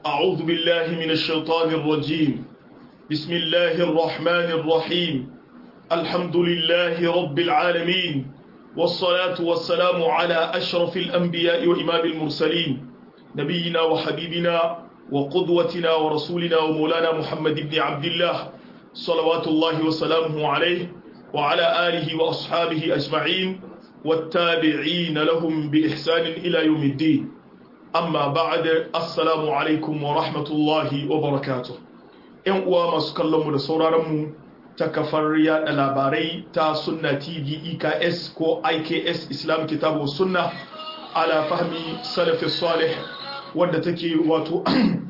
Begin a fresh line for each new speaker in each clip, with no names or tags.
أعوذ بالله من الشيطان الرجيم بسم الله الرحمن الرحيم الحمد لله رب العالمين والصلاة والسلام على أشرف الأنبياء وإمام المرسلين نبينا وحبيبنا وقدوتنا ورسولنا ومولانا محمد بن عبد الله صلوات الله وسلامه عليه وعلى آله وأصحابه أجمعين والتابعين لهم بإحسان إلى يوم الدين amma ba'da assalamu alaikum wa rahmatullahi wa barakatuh ƴan uwa masu kallon mu da sauraron mu ta kafar yada labarai ta Sunna TV IKS ko IKS Islam Kitabu Sunna ala fahmi salafi salih wanda take wato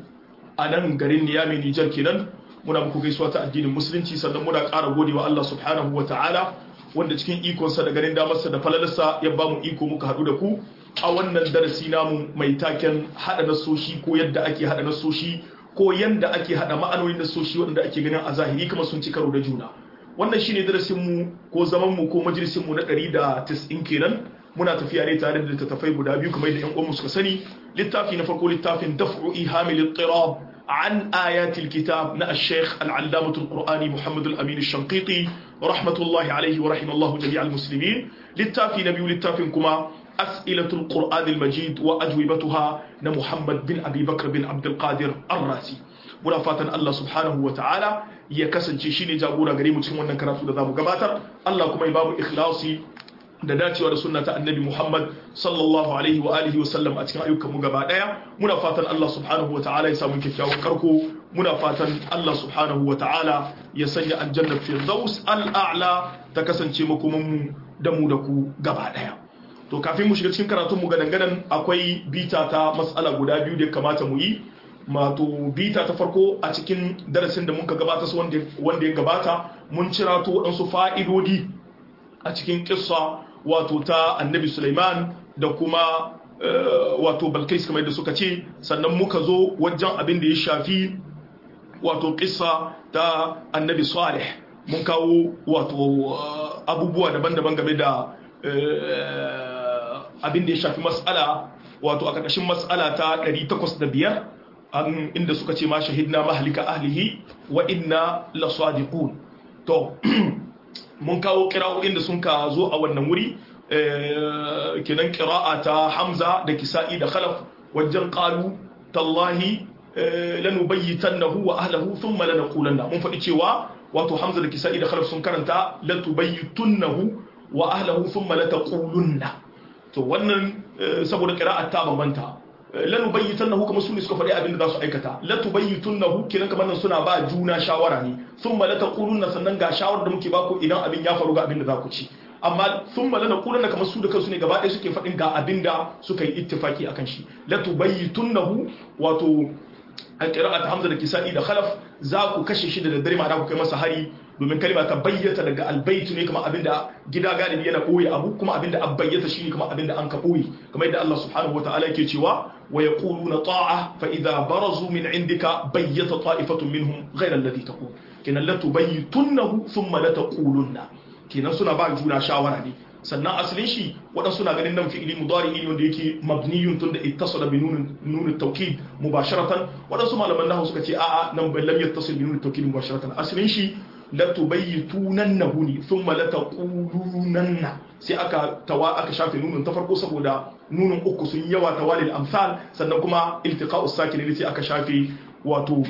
a nan garin Niamey Niger kenan muna muku gaisuwa ta addinin musulunci sannan muna ƙara godewa Allah subhanahu wa ta'ala wanda cikin ikonsa da garin damarsa da falalarsa ya bamu iko muka haɗu da ku a wannan darasi namu mai taken hada nasoshi ko yadda ake hada nasoshi ko yanda ake hada ma'anonin nasoshi wanda ake ganin a zahiri kuma sun ci karo da juna wannan shine darasin mu ko zaman mu ko majalisin mu na 190 kenan muna tafiya ne tare da littattafai guda biyu kamar da ƴan uwan suka sani littafi na farko littafin daf'u ihamil ittirab عن آيات الكتاب نا الشيخ العلامة القرآني محمد الأمين الشنقيطي رحمة الله عليه ورحمة الله جميع المسلمين للتافي نبي للتافي كما أسئلة القرآن المجيد وأجوبتها محمد بن أبي بكر بن عبد القادر الرازي منافاتا الله سبحانه وتعالى يكسن شيني جابورا غريم تشمون نكراتو دذابو قباتر الله كما يبابو إخلاصي da dacewa da sunna ta annabi Muhammad sallallahu alaihi wa alihi wa sallam a cikin ayyukan mu gaba daya muna fatan Allah subhanahu wa ta'ala ya samu kyakkyawan karko muna fatan Allah subhanahu wa ta'ala ya sanya aljanna firdaus al'a'la ta kasance makoman mu da mu da ku gaba daya to kafin mu shiga cikin karatun mu gadan akwai bita ta mas'ala guda biyu da kamata mu yi mato bita ta farko a cikin darasin da muka gabata wanda ya gabata mun cira to waɗansu fa'idodi a cikin kissa wato ta annabi Sulaiman da kuma wato Balkis kamar yadda suka ce sannan muka zo wajen abin da ya shafi wato kissa ta annabi Salih mun kawo wato abubuwa daban-daban game da abin da ya shafi mas'ala wato a ƙarƙashin mas'ala ta 805 inda suka ce ma shahidna mahlika ahlihi wa inna lasadiqun to mun kawo kira'o'in da sun ka zo a wannan wuri kenan kira'a ta Hamza da Kisa'i da Khalaf wajen qalu tallahi lanubayyitannahu wa ahlihi thumma lanaqulanna mun faɗi cewa wato Hamza da Kisa'i da Khalaf sun karanta latubayyitunnahu wa ahlihi thumma lataqulunna to wannan saboda kira'a ta bambanta lanubayyitannahu kuma su ne suka faɗi abin da za su aikata latubayyitunnahu kenan kamar nan suna ba juna shawara ne thumma lataqulunna sannan ga shawarar da muke baku idan abin ya faru ga abin da za ku ci amma thumma lanaqulunna kamar su da kansu ne gaba ɗaya suke faɗin ga abin da suka yi ittifaki akan shi latubayyitunnahu wato a qira'at Hamza da Kisa'i da Khalaf za ku kashe shi da daddare ma da ku kai masa hari domin kalma ta bayyata daga albayt ne kuma abinda gida galibi yana boye abu kuma abinda abbayyata shine kuma abinda an ka boye kamar yadda Allah subhanahu wataala yake cewa wa yaquluna ta'a fa idha barazu min indika bayyata ta'ifatun minhum ghayra alladhi taqul kinan la tubayyitunnahu thumma la taqulunna kinan suna ba juna shawara ne sannan asalin shi wadan suna ganin nan fi'ili mudari ne wanda yake mabniyun tunda ittasala bi nun at-tawkid mubasharatan wadan su malaman nahwu suka ce a'a nan bai lam yattasil bi nun at-tawkid mubasharatan asalin shi la tubayyitunannahu ni thumma la taqulunanna sai aka shafe nunun ta farko saboda nunun uku sun yawa tawalil amsal sannan kuma iltiqa'us sakin ne sai aka shafe wato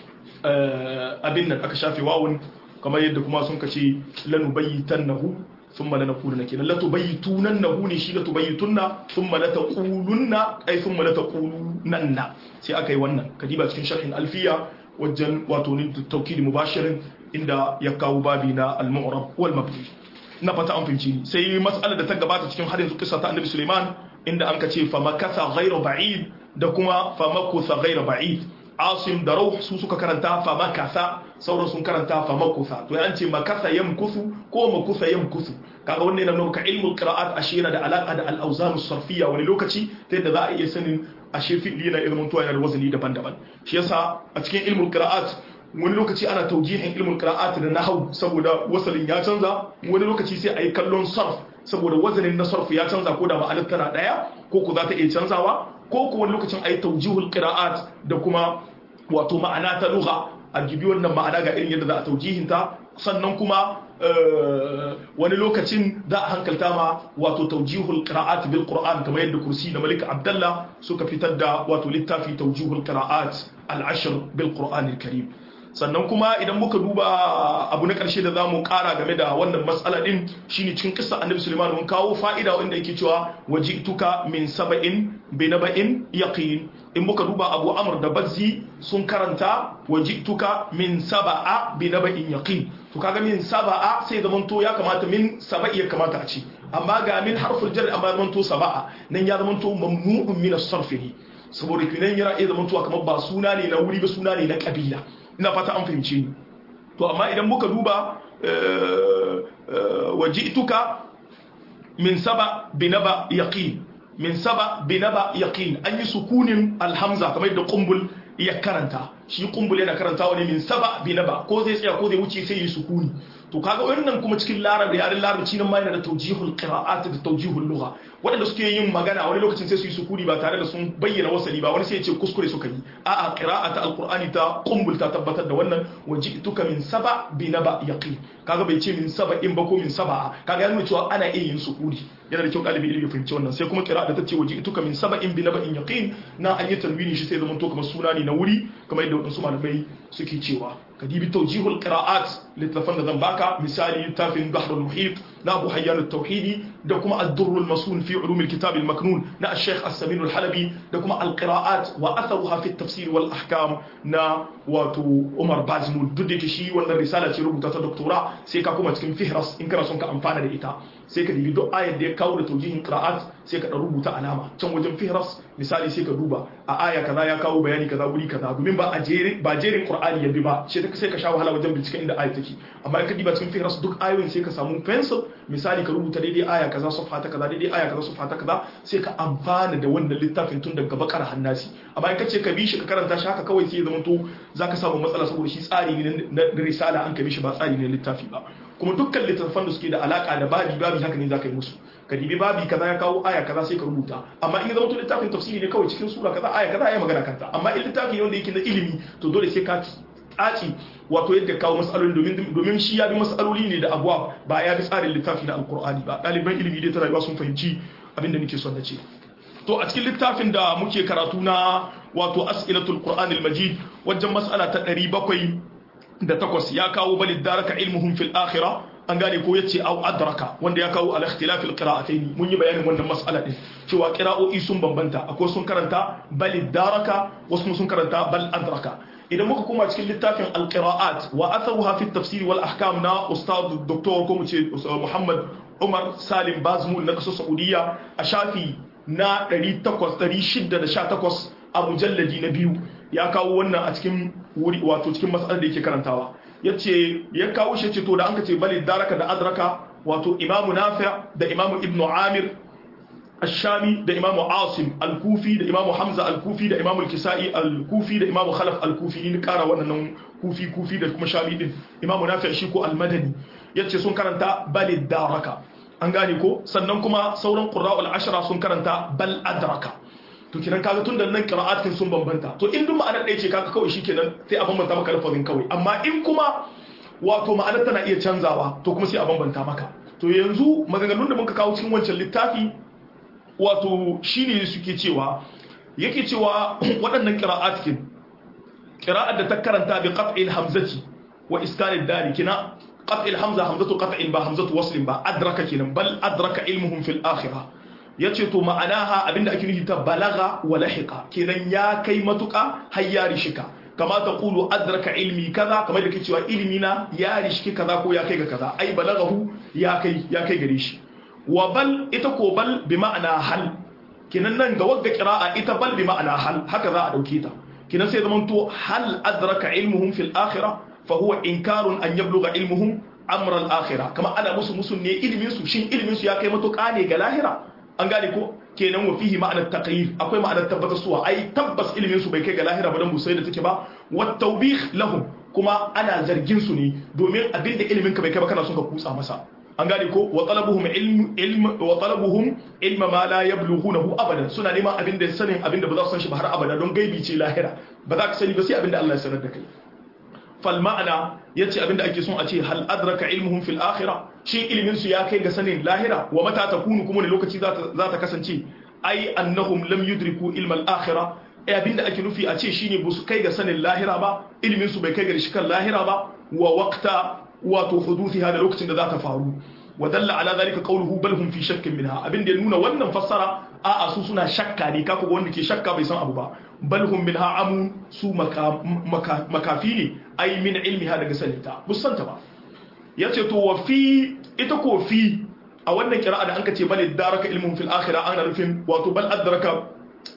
abin nan aka shafe wawun kamar yadda kuma sun kace lanubayyitannahu thumma lanaqulanna kenan la tubayyitunannahu ne shi la tubayyitunna thumma la taqulunna ay thumma la taqulunanna sai aka yi wannan kadiba cikin sharhin alfiya wajen wato ni tawkid mubashirin inda ya kawo babi na al-mu'rab wal mabni na fata an finci sai mas'alar da ta gabata cikin hadin kissa ta annabi Sulaiman inda an kace fa makatha ghayra ba'id da kuma fa makutha ghayra ba'id Asim da Rauh su suka karanta fa makatha sauran sun karanta fa makutha to an ce makatha yamkuthu ko makutha yamkuthu kaga wannan yana nuna ilmul qira'at ashira da alaka da al-awzan as-sarfiyya wani lokaci ta yadda za a iya sanin ashe fi'li yana ilmun tuwa yana da wazani daban-daban shi yasa a cikin ilmul qira'at wani lokaci ana taujihin ilmul qira'at da nahwu saboda wasalin ya canza wani lokaci sai ayi kallon sarf saboda wazanin na sarf ya canza ko da ma'anar tana daya ko ku za ta iya canzawa ko ko wani lokacin ayi tawjihul qira'at da kuma wato ma'ana ta lugha a gibi wannan ma'ana ga irin yadda za a taujihinta sannan kuma wani lokacin za a hankalta ma wato taujihul qira'at bil qur'an kamar yadda kursi da malik abdullah suka fitar da wato littafi taujihul qira'at al-ashr bil qur'an al-karim sannan kuma idan muka duba abu na karshe da zamu kara game da wannan matsala din shine cikin kissa annabi Sulaiman mun kawo fa'ida wanda yake cewa wajituka min saba'in bi naba'in yaqin in muka duba Abu Amr da Bazzi sun karanta wajituka min saba'a bi naba'in yaqin to kaga min saba'a sai zaman to ya kamata min saba'i ya kamata a ce amma ga min harful jar amma zaman to saba'a nan ya zaman to mamnu'un min as-sarfihi saboda kinan yana iya zaman to kamar ba suna ne na wuri ba suna ne na kabila ina fata an fahimce ni to amma idan muka duba wajituka min saba bi naba yaqin min saba bi naba yaqin an yi sukunin alhamza kamar yadda qumbul ya karanta shi qumbul yana karantawa ne min saba bi naba ko zai tsaya ko zai wuce sai yi sukuni to kaga wannan kuma cikin larabci yaren larabci nan ma yana da tawjihul qira'at da tawjihul lugha wanda suke yin magana wani lokacin sai su yi sukuni ba tare da sun bayyana wasali ba wani sai ya ce kuskure suka yi a'a qira'at alqur'ani ta qumbul ta tabbatar da wannan wajituka min saba bi naba yaqin kaga bai ce min saba in ba ko min saba kaga yana cewa ana iya yin sukuni yana da kyau dalibi ilimi ya fahimci wannan sai kuma qira'a da ta ce wajituka min saba in bi naba in yaqin na an yi tanwini shi sai zaman to kamar suna ne na wuri kamar yadda wadansu malamai suke cewa kadibi tawjihul qira'at littafan da zan baka misali littafin bahrul muhit na Abu Hayyan at-Tauhidi da kuma ad-Durr al-Masun fi ulum al-kitab al-maknun na al-Sheikh As-Samin al-Halabi da kuma al-qira'at wa atharuha fi at-tafsir wal ahkam na wato Umar Bazmul duk da shi wannan risala ce rubuta ta doktora sai ka kuma cikin fihras in kana son ka amfana da ita sai ka dibi duk ayar da ya kawo da tawjihin qira'at sai ka rubuta alama can wajen fihras misali sai ka duba a aya kaza ya kawo bayani kaza wuri kaza domin ba jerin Qur'ani ya bi ba sai ka sha wahala wajen binciken inda ayar take amma in ka diba cikin fihras duk ayoyin sai ka samu pencil misali ka rubuta daidai aya kaza safha ta kaza daidai aya kaza safha ta kaza sai ka amfana da wannan littafin tun daga bakar hannasi amma in ka ce ka bi shi ka karanta shi haka kawai sai ya zama to zaka samu matsala saboda shi tsari ne na risala an ka bi shi ba tsari ne littafi ba kuma dukkan littattafan da suke da alaka da babi haka ne zaka yi musu ka dibi babi kaza ya kawo aya kaza sai ka rubuta amma in ya zama to littafin tafsiri ne kawai cikin sura kaza aya kaza ya magana kanta amma in littafi ne wanda yake na ilimi to dole sai ka tsaci wato yadda kawo matsaloli domin shi ya bi matsaloli ne da abuwa ba ya bi tsarin littafi na alkur'ani ba ɗaliban ilimi dai ta rayuwa sun fahimci abin da nake son na ce to a cikin littafin da muke karatu na wato as'ilatul qur'anil majid wajen mas'ala ta 708 ya kawo balid daraka ilmuhum fil akhirah an gane ko yace au adraka wanda ya kawo al-ikhtilaf al-qira'atayn mun yi bayanin wannan mas'ala din cewa qira'o'i sun bambanta akwai sun karanta balid daraka wasu sun karanta bal adraka idan muka koma cikin littafin al-qira'at wa atharuha fi at-tafsir wal ahkam na ustad doktor ko mu ce Muhammad Umar Salim Bazmul na kasar Saudiya a shafi na 618 a mujalladi na biyu ya kawo wannan a cikin wuri wato cikin mas'alar da yake karantawa yace ya kawo shi ce to da an kace bali daraka da adraka wato imamu Nafi' da imamu Ibn Amir الشامي ده إمام عاصم الكوفي ده إمام حمزة الكوفي ده إمام الكسائي الكوفي ده إمام خلف الكوفي نكارا وانا كوفي ده كما شامي ده إمام نافع شيكو المدني يتشي سن كرنتا بل الداركا أنغانيكو سننكما سورا قراء العشرة سن كرنتا بل أدركا to kiran kaga tun da nan qira'at kin sun bambanta to in duk ma'anar ɗaya ce kaga kawai shikenan sai a bambanta maka lafazin kawai amma in kuma wato ma'anar tana iya canzawa to kuma sai a bambanta maka to yanzu maganganun da muka kawo cikin wancan littafi wato shine suke cewa yake cewa waɗannan qira'at kin qira'at da ta karanta bi qat'il hamzati wa iskanid dari kina qat'il hamza hamzatu qat'in ba hamzatu waslin ba adraka kinan bal adraka ilmuhum fil akhirah yace to ma'anaha abinda ake nufi ta balaga wa lahiqa kinan ya kai matuka har ya rishika kama ta qulu adraka ilmi kaza kamar da kake cewa ilmi na ya rishiki kaza ko ya kai ga kaza ai balagahu ya kai gare shi wa bal ita ko bal bi ma'ana hal kinan nan ga wagga qira'a ita bal bi ma'ana hal haka za a dauke ta kinan sai zaman to hal adraka ilmuhum fil akhirah fa huwa inkarun an yablugha ilmuhum amra al akhirah kama ana musu ne ilmin su shin ilmin su ya kai matuƙa ne ga lahira an gane ko kenan wa fihi ma'anar taqrir akwai ma'anar tabbatar suwa ai tabbas ilmin su bai kai ga lahira ba dan busai da take ba wat tawbih lahum kuma ana zargin su ne domin abinda ilmin ka bai kai ba kana son ka kutsa masa an gane ko wa talabuhum ilma ma la yablughunahu abadan suna neman abin da sanin abin da ba za su san shi ba har abada don gaibi ce lahira ba za ka sani ba sai abin da Allah ya sanar da kai fal ma'ana yace abin da ake son a ce hal adraka ilmuhum fil akhirah shi ilmin su ya kai ga sanin lahira wa mata takunu kuma ne lokaci za ta kasance ai annahum lam yudriku ilma al akhirah abin da ake nufi a ce shine ba su kai ga sanin lahira ba ilmin su bai kai ga shikan lahira ba wa waqta wato hudufiha da lokacin da za ta faru wa dalla ala zalika qawluhu bal hum fi shakkin minha abin da ya nuna wannan fassara a su suna shakka ne kaku wanda ke shakka bai san abu ba bal hum minha amun su makafi ne ai min ilmiha daga saninta musanta ba yace to wa fi ita ko fi a wannan qira'a da anka ce bal daraka ilmuhum fil akhirah ana rufin wato bal adraka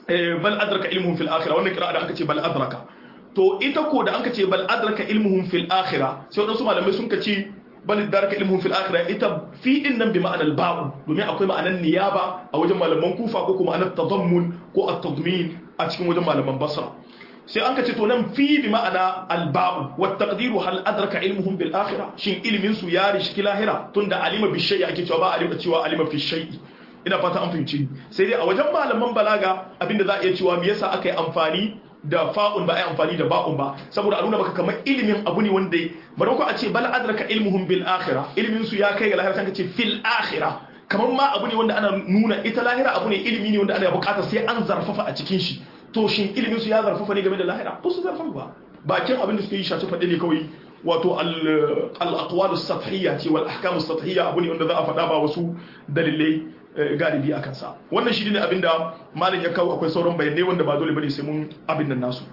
ilmuhum fil akhirah wannan qira'a da anka ce bal adraka to ita ko da anka ce bal adraka ilmuhum fil akhirah sai wadansu malamai sun kace bal adraka ilmuhum fil akhirah ita fi din nan bi ma'anar ba'u domin akwai ma'anar niyaba a wajen malaman kufa ko kuma ma'anar tadammun ko at-tadmin a cikin wajen malaman basra sai an kace to nan fi bi ma'ana al-ba'u wa taqdiru hal adraka ilmuhum bil akhirah shin ilmin su ya rishi lahira tunda alima bi shay'i ake cewa ba alima cewa alima fi shay'i ina fata an fahimci sai dai a wajen malaman balaga abinda za a iya cewa me yasa aka yi amfani da fa'un ba ai amfani da ba'un ba saboda a nuna maka kamar ilimin abu ne wanda bari ko a ce bal adraka ilmuhum bil akhirah ilimin su ya kai ga lahira sai ka ce fil akhirah kamar ma abu ne wanda ana nuna ita lahira abu ne ilimi ne wanda ana buƙatar sai an zarfafa a cikin shi to shin ilimin su ya zarfafa ne game da lahira ba su zarfafa ba bakin abin da suke yi shaci faɗi ne kawai wato al-aqwal as-sathhiyya ce wal ahkam as-sathhiyya abu ne wanda za a faɗa ba wasu dalilai galibi a kansa wannan shi ne abinda malin ya kawo akwai sauran bayanai wanda ba dole bane sai mun abin nan nasu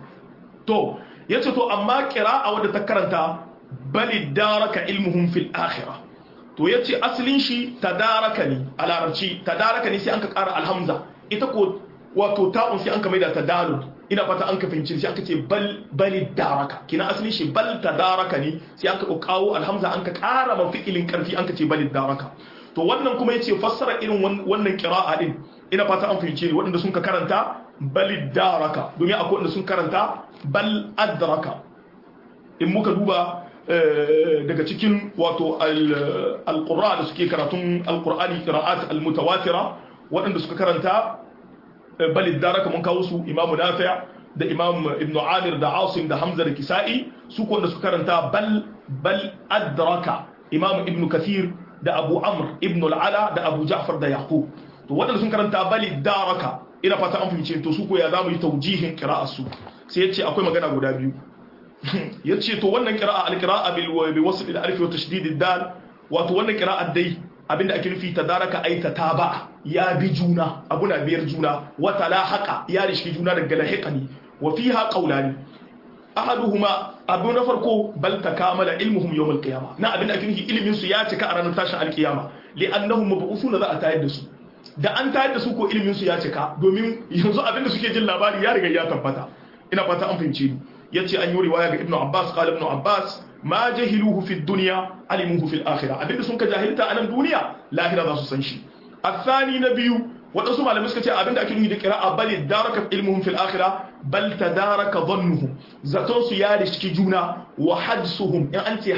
to yace to amma qira'a wadda ta karanta bali daraka ilmuhum fil akhirah to yace asalin shi tadarakani a larabci tadarakani sai anka ƙara alhamza ita ko wato ta'un sai anka maida tadalul ina fata an ka fahimci sai aka ce bali daraka kina asalin shi bal tadarakani sai anka kawo alhamza anka ƙara mafi'ilin karfi anka ce bali daraka to wannan kuma yace fassara irin wannan qira'a din ina fata an fahimce ni waɗanda sun ka karanta bal daraka domin akwai wanda sun karanta bal adraka in muka duba daga cikin wato al-qur'a da suke karatun al-qur'ani qira'at al-mutawatira waɗanda suka karanta bal daraka mun kawo su imamu nafi' da imam ibn amir da asim da hamza da kisa'i su ko wanda suka karanta bal adraka imam ibn kathir da abu amr ibn al'ala da abu ja'far da yaqub to waɗanda sun karanta bali daraka ina fata an fahimce to su ko ya zamu yi tawjihin qira'ar su sai yace akwai magana guda biyu yace to wannan qira'a al-qira'a bi wasl al-alif wa tashdid ad-dal wato wannan qira'a dai abinda ake nufi tadaraka ay tataba ya bi juna abuna biyar juna wa talahaqa ya rishi juna daga lahiqani wa fiha qawlani ahaduhuma abu na farko bal takamala ilmuhum yawm al-qiyamah na abin da ake nufi ilimin su ya cika a ranar tashin al-qiyama li'annahum mab'uthuna za a tayar da su da an tayar da su ko ilimin su ya cika domin yanzu abin da suke jin labari ya riga ya tabbata ina fata an fahimce ni yace an yi riwaya ga ibnu abbas qala ibnu abbas ma jahiluhu fi dunya alimuhu fi al-akhirah abin da sun ka jahilta a nan duniya lahira za su san shi athani na biyu waɗansu malamai suka ce abinda ake nufi da qira'a bal daraka ilmuhum fil akhirah bal tadaraka dhannuhum zaton su ya riski juna wa hadsuhum in an ce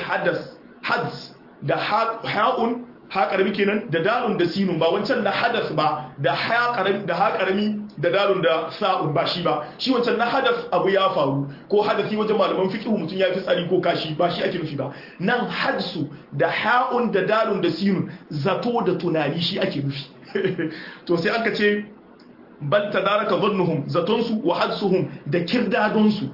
hads da ha'un ha karami kenan da dalun da sinun ba wancan na hadas ba da ha karami da dalun da sa'un ba shi ba shi wancan na hadas abu ya faru ko hadasi wajen malaman fiqh mutun ya fi tsari ko kashi ba shi ake nufi ba nan hadsu da ha'un da dalun da sinun zato da tunani shi ake nufi to sai aka ce bal tadaraka dhannuhum zatonsu wa hadsuhum da kirdadonsu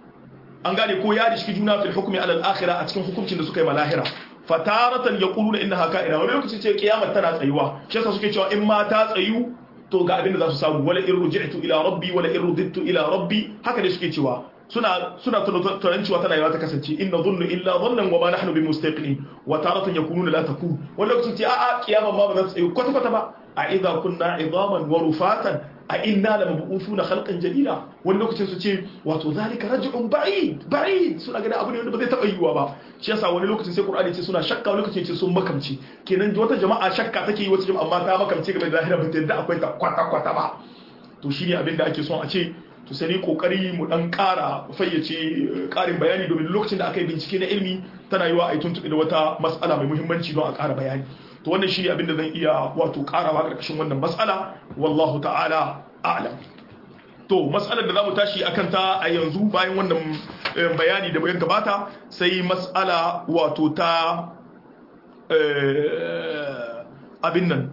an gane ko ya riski juna fil hukmi ala al-akhirah a cikin hukuncin da suka yi malahira fataratan yaquluna innaha ka'ina wani lokaci ce kiyamar tana tsayuwa shi yasa suke cewa in ma ta tsayu to ga abin da za su samu wala in ruji'tu ila rabbi wala in rudittu ila rabbi haka ne suke cewa suna tunanin cewa tana yawa ta kasance inna dhunnu illa dhannan wa ma nahnu bimustaqinin wa taratan yakununa la takun wani lokaci ce a'a kiyama ma ba za ta tsayu kwata kwata ba a idza kunna idaman wa rufatan a inna la mab'uthuna khalqan jadida wani lokacin su ce wato zalika raj'un ba'id suna ganin abu ne wanda ba zai taba yiwuwa ba shi yasa wani lokacin sai qur'ani ce suna shakka wani lokacin ce sun makamci kenan wata jama'a shakka take yi wata jama'a amma ta makamci game da lahira ba ta yadda akwai ta kwata kwata ba to shine abin da ake son a ce to sai ni kokari mu dan ƙara fayyace ƙarin bayani domin lokacin da aka yi bincike na ilmi tana yiwa a yi tuntuɓe da wata mas'ala mai muhimmanci don a ƙara bayani to wannan shi ne abin da zan iya wato ƙarawa ƙarƙashin wannan mas'ala wallahu ta'ala a'lam. To mas'alar da za mu tashi akan ta a yanzu bayan wannan bayani da bayan gabata sai mas'ala wato ta abin nan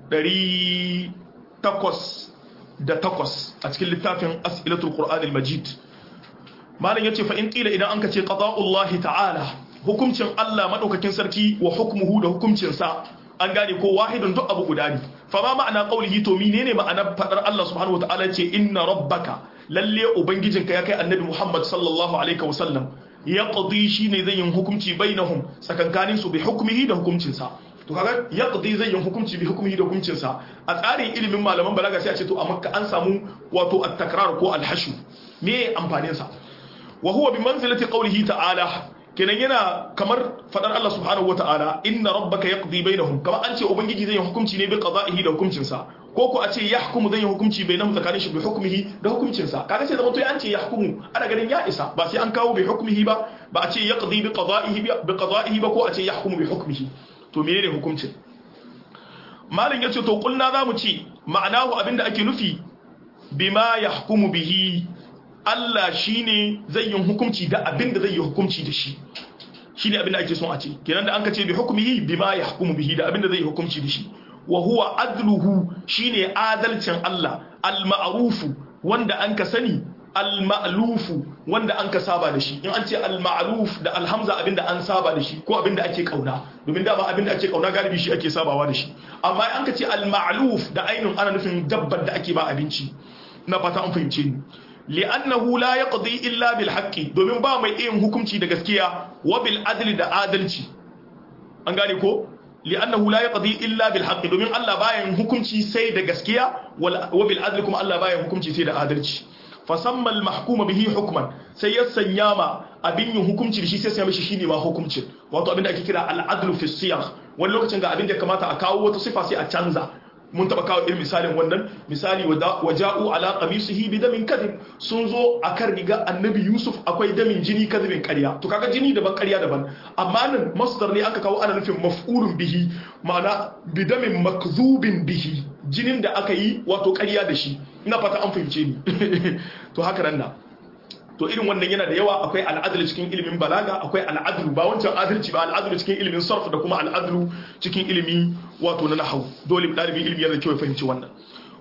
808 a cikin littafin as'ilatul qur'anil majid malam yace fa in qila idan anka ce qada'ullahi ta'ala hukuncin Allah madaukakin sarki wa hukmuhu da hukuncin sa an gane ko wahidun duk abu guda ne fa ma ma'ana qaulihi to menene ma'anar fadar Allah subhanahu wataala ce inna rabbaka lalle ubangijinka ya kai annabi Muhammad sallallahu alaihi wasallam yaqdi shine zai yin hukunci bainahum sakankanin su bi hukmihi da hukuncin sa to kaga yaqdi zai yin hukunci bi hukmihi da hukuncin sa a tsarin ilimin malaman balaga sai a ce to a makka an samu wato at-takrar ko al-hashu me amfanin sa wa huwa bi manzilati qawlihi ta'ala kenan yana kamar fadar Allah subhanahu wataala inna rabbaka yaqdi bainahum kama an ce ubangiji zai yi hukunci ne bi qada'ihi da hukuncin sa ko ko a ce yahkumu zai yi hukunci bainahum tsakanin shi bi hukmihi da hukuncin sa kaga sai zaman to an ce yahkumu ana ganin ya isa ba sai an kawo bi hukmihi ba ba a ce yaqdi bi qada'ihi ba ko a ce yahkumu bi hukmihi to menene hukuncin malin yace to kulna zamu ci ma'anahu abinda ake nufi bima yahkumu bihi Allah shine zai yi hukunci da abinda zai yi hukunci da shi shine abinda ake son a ce kenan da an ka ce bi hukmihi bima yahkumu bihi da abinda zai yi hukunci da shi wa huwa adluhu shine adalcin Allah al-ma'rufu wanda an ka sani al-ma'lufu wanda an ka saba da shi in an ce al-ma'luf da alhamza abinda an saba da shi ko abinda ake kauna domin da ba abinda ake kauna galibi shi ake sabawa da shi amma an ka ce al-ma'luf da ainun ana nufin dabbar da ake ba abinci na fata an fahimce ni li'annahu la yaqdi illa bil haqqi domin ba mai yin hukunci da gaskiya wa bil adli da adalci an gane ko li'annahu la yaqdi illa bil haqqi domin Allah baya yin hukunci sai da gaskiya wa bil adli kuma Allah baya yin hukunci sai da adalci fasamma al mahkuma bihi hukman sai ya sanya ma abin yin hukunci da shi sai ya mishi shine ma hukuncin wato abin da ake kira al adlu fi siyaq wani lokacin ga abin da kamata a kawo wata sifa sai a canza mun taba kawo irin misalin wannan misali waja'u ala qamisihi bidamin kadhib sun zo akan riga annabi Yusuf akwai damin jini kadhibin ƙarya to kaga jini daban ƙarya daban amma nan masdar ne aka kawo ana nufin maf'ulun bihi ma'ana bidamin makzubin bihi jinin da aka yi wato ƙarya da shi ina fata an fahimce ni to haka nan na to irin wannan yana da yawa akwai al'adlu cikin ilimin balaga akwai al'adlu ba wancan adalci ba al'adlu cikin ilimin sarf da kuma al'adlu cikin ilimi wato na nahwu dole dalibin ilimi yana da kyau ya fahimci wannan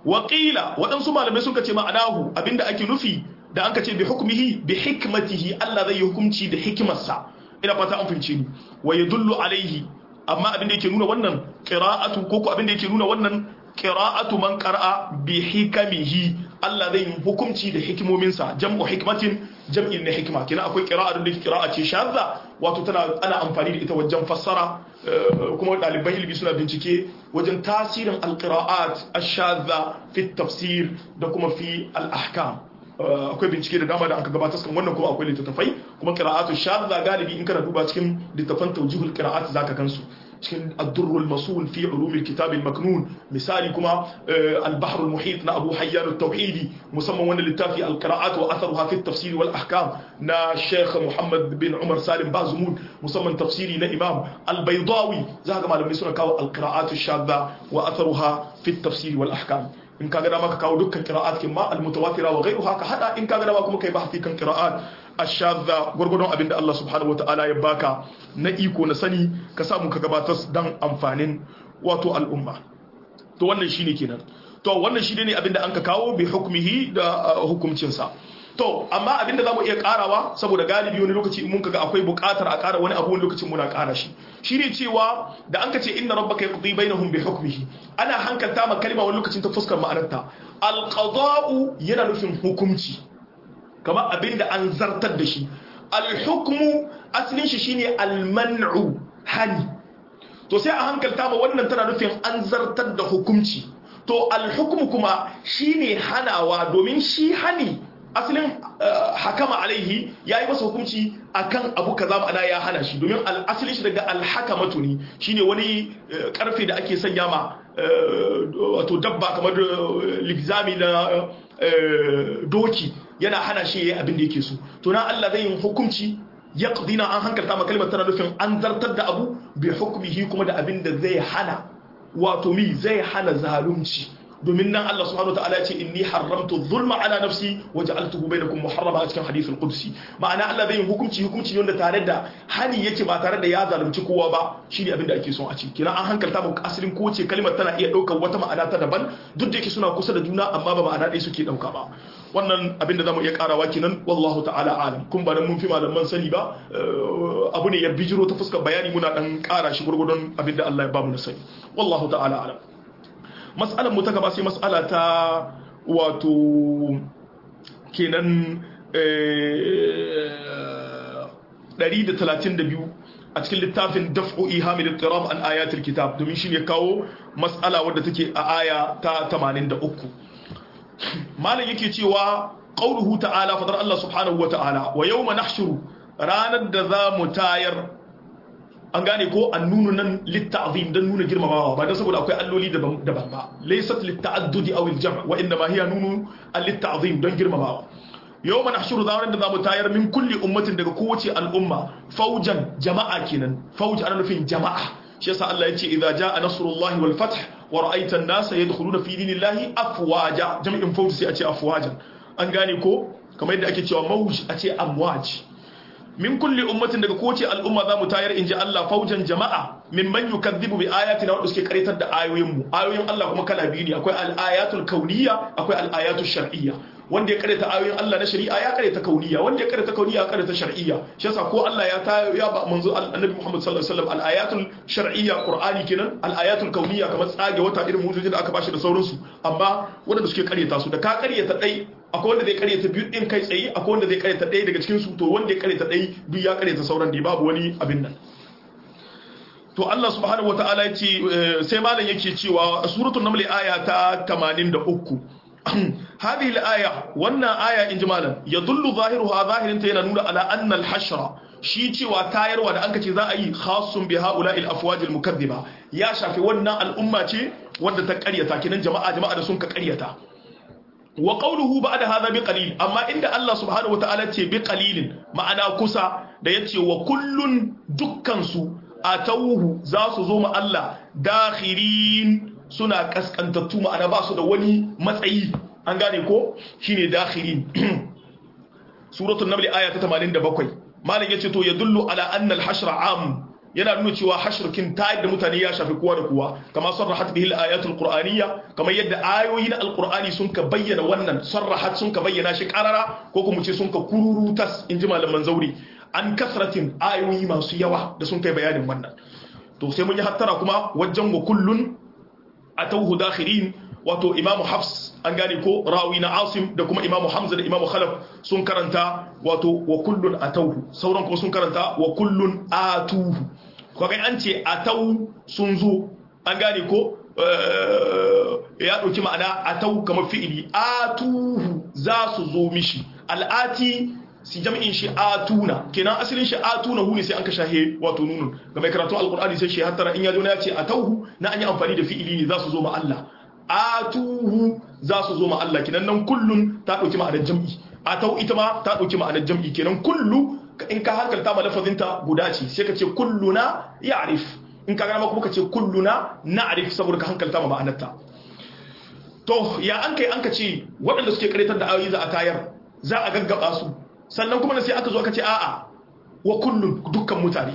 waqila wadansu malamai suka ce ma'anahu abinda ake nufi da anka ce bi hukmihi bi hikmatihi Allah zai hukunci da hikimarsa ina fata an fahimce ni wa yadullu alaihi amma abinda yake nuna wannan qira'atu ko abinda yake nuna wannan qira'atu man qara'a bi hikamihi Allah zai hukunci da hikimominsa jam'u hikmatin jam'in na hikima kina akwai qira'a da qira'a ce shadda wato ana amfani da ita wajen fassara kuma daliban ilimi suna bincike wajen tasirin alqira'at ash-shadda fi tafsir da kuma fi al-ahkam akwai bincike da dama da aka gabatar kan wannan kuma akwai littattafai kuma qira'atu shadda galibi in kana duba cikin littafan tawjihul qira'at zaka gansu cikin ad-durrul masul fi ulumil kitab al-maknun misali kuma al-bahr al-muhit na Abu Hayyan al-Tauhidi musamman wannan littafi al-qira'at wa atharuha fi at-tafsir wal ahkam na Sheikh Muhammad bin Umar Salim Bazmud musamman tafsiri na Imam al-Baydawi zaka malamai suna kawo al-qira'at ash-shadda wa atharuha fi at-tafsir wal ahkam in kaga dama ka kawo dukkan qira'at kin ma al-mutawatira wa ghayruha ka hada in kaga dama kuma kai bahthi kan qira'at ash-shadda gurgurdon abinda Allah subhanahu wataala ya baka na iko na sani ka samu ka gabatar dan amfanin wato al'umma to wannan shine kenan to wannan shine ne abinda an ka kawo bi hukmihi da hukuncin sa to amma abinda zamu iya karawa saboda galibi wani lokaci in mun kaga akwai buƙatar a kara wani abu wani lokacin muna kara shi shine cewa da an ka ce inna rabbaka yaqdi bainahum bi hukmihi ana hankalta ma kalma wani lokacin ta fuskar ma'anarta al-qada'u yana nufin hukunci kamar abinda an zartar da shi al-hukmu asalin shi shine al-man'u hani to sai a hankalta ma wannan tana nufin an zartar da hukunci to al-hukmu kuma shine hanawa domin shi hani asalin hakama alaihi yayi masa hukunci akan abu kaza ma'ana ya hana shi domin asalin shi daga al-hakamatu ne shine wani karfe da ake sanya ma wato dabba kamar ligzami na doki yana hana shi yayin abin da yake so to na Allah zai yi hukunci yaqdina an hankalta ma kalmar tana nufin an zartar da abu bi hukmihi kuma da abin da zai hana wato mi zai hana zalunci domin nan Allah subhanahu wataala ya ce inni haramtu dhulma ala nafsi wa ja'altuhu bainakum muharrama a cikin hadithul qudsi ma'ana Allah zai yi hukunci ne wanda tare da hani yake ba tare da ya zalunci kowa ba shine abin da ake son a ce kina an hankalta mu asalin kowace kalmar tana iya daukar wata ma'ana ta daban duk da yake suna kusa da juna amma ba ma'ana ɗaya suke dauka ba wannan abin da zamu iya karawa kenan wallahu ta'ala alam kun ba dan mun fi malaman sani ba abu ne ya bijiro ta fuskar bayani muna dan kara shi gurgurdon abin da Allah ya ba mu na sani wallahu ta'ala alam mas'alar mu ta gaba sai mas'ala ta wato kenan 132 a cikin littafin daf'u ihamil ittirab an ayatul kitab domin shi ne kawo mas'ala wadda take a aya ta 83 malam yake cewa qauluhu ta'ala fadar Allah subhanahu wa ta'ala wa yawma nahshuru ranar da za mu tayar an gane ko an nuna nan litta'zim dan nuna girmamawa ba dan saboda akwai alloli daban ba laysat litta'addudi aw al-jam' wa inma hiya nunu al-litta'zim dan girmamawa yawma nahshuru zaran da zamu tayar min kulli ummatin daga kowace al'umma faujan jama'a kenan fauj ana nufin jama'a shi yasa Allah yace idza jaa nasrullahi wal fath wa ra'aita an-nasa yadkhuluna fi dinillahi afwaja jami'in fauj sai a ce afwajan an gane ko kamar yadda ake cewa mawj a ce amwaj min kulli ummatin daga kowace al'umma za mu tayar inji Allah faujan jama'a min man yukazzibu bi ayatina wanda suke karitar da ayoyin Allah kuma kala biyu ne akwai al-ayatul kauniyya akwai al-ayatul shar'iyya wanda ya karanta ayoyin Allah na shari'a ya karanta kauniyya wanda ya karanta kauniyya ya karanta shar'iyya shi yasa ko Allah ya ba manzo annabi Muhammad sallallahu alaihi wasallam al-ayatul shar'iyya qur'ani kenan al-ayatul kauniyya kamar tsage wata irin mu'jizin da aka bashi da sauransu amma wanda suke karyata su da ka karyata dai akwai wanda zai karyata biyu din kai tsaye akwai wanda zai karyata ɗaya daga cikin su to wanda ya karyata ɗaya duk ya karyata sauran da babu wani abin nan to Allah subhanahu wataala ya ce sai malam yake cewa suratul naml aya ta 83 hadhihi al-aya wannan aya inji malam yadullu zahiruha zahirin ta yana nuna ala anna al-hashra shi cewa tayarwa da anka ce za a yi khassun bi haula'i al-afwaj al-mukaththiba ya shafi wannan al'umma ce wanda ta karyata kinan jama'a da sun ka karyata wa qawluhu ba'da hadha bi qalil amma inda Allah subhanahu wataala ce bi qalilin ma'ana kusa da yace wa kullun dukkan su atawhu za su zo ma Allah dakhirin suna kaskantattu ma'ana ba su da wani matsayi an gane ko shine dakhirin suratul naml aya ta 87 malam yace to yadullu ala anna al-hashra am yana nuna cewa hashrkin tayar da mutane ya shafi kowa da kowa kama sarrahat bihi al-ayatul qur'aniyya kamar yadda ayoyi na al-qur'ani sun ka bayyana wannan sarrahat sun ka bayyana shi qarara ko kuma ce sun ka kururutas inji malaman zauri an kasratin ayoyi masu yawa da sun kai bayanin wannan to sai mun yi hattara kuma wajen wa kullun atawhu dakhirin wato imamu hafs an gane ko rawi na asim da kuma imamu hamza da imamu khalaf sun karanta wato wa kullun atawhu sauran kuma sun karanta wa kullun atuhu ko kai an ce atau sun zo an gane ko ya dauki ma'ana atau kamar fi'ili atuhu za su zo mishi al'ati si jami'in shi atuna kenan asalin shi atuna hu ne sai an ka shahe wato nunun ga mai karatu alqur'ani sai shi hattara in ya zo na ya ce atauhu na an yi amfani da fi'ili ne za su zo ma Allah atuhu za su zo ma Allah kenan nan kullun ta dauki ma'anar jam'i atau ita ma ta dauki ma'anar jam'i kenan kullu in ka hankalta ma lafazinta guda ce sai ka ce kulluna ya'rif in ka gama kuma ka ce kulluna na'rif saboda ka hankalta ma ma'anarta to ya an kai an ka ce waɗanda suke karatar da ayoyi za a tayar za a gaggaba su sannan kuma sai aka zo aka ce a'a wa kullun dukkan mutane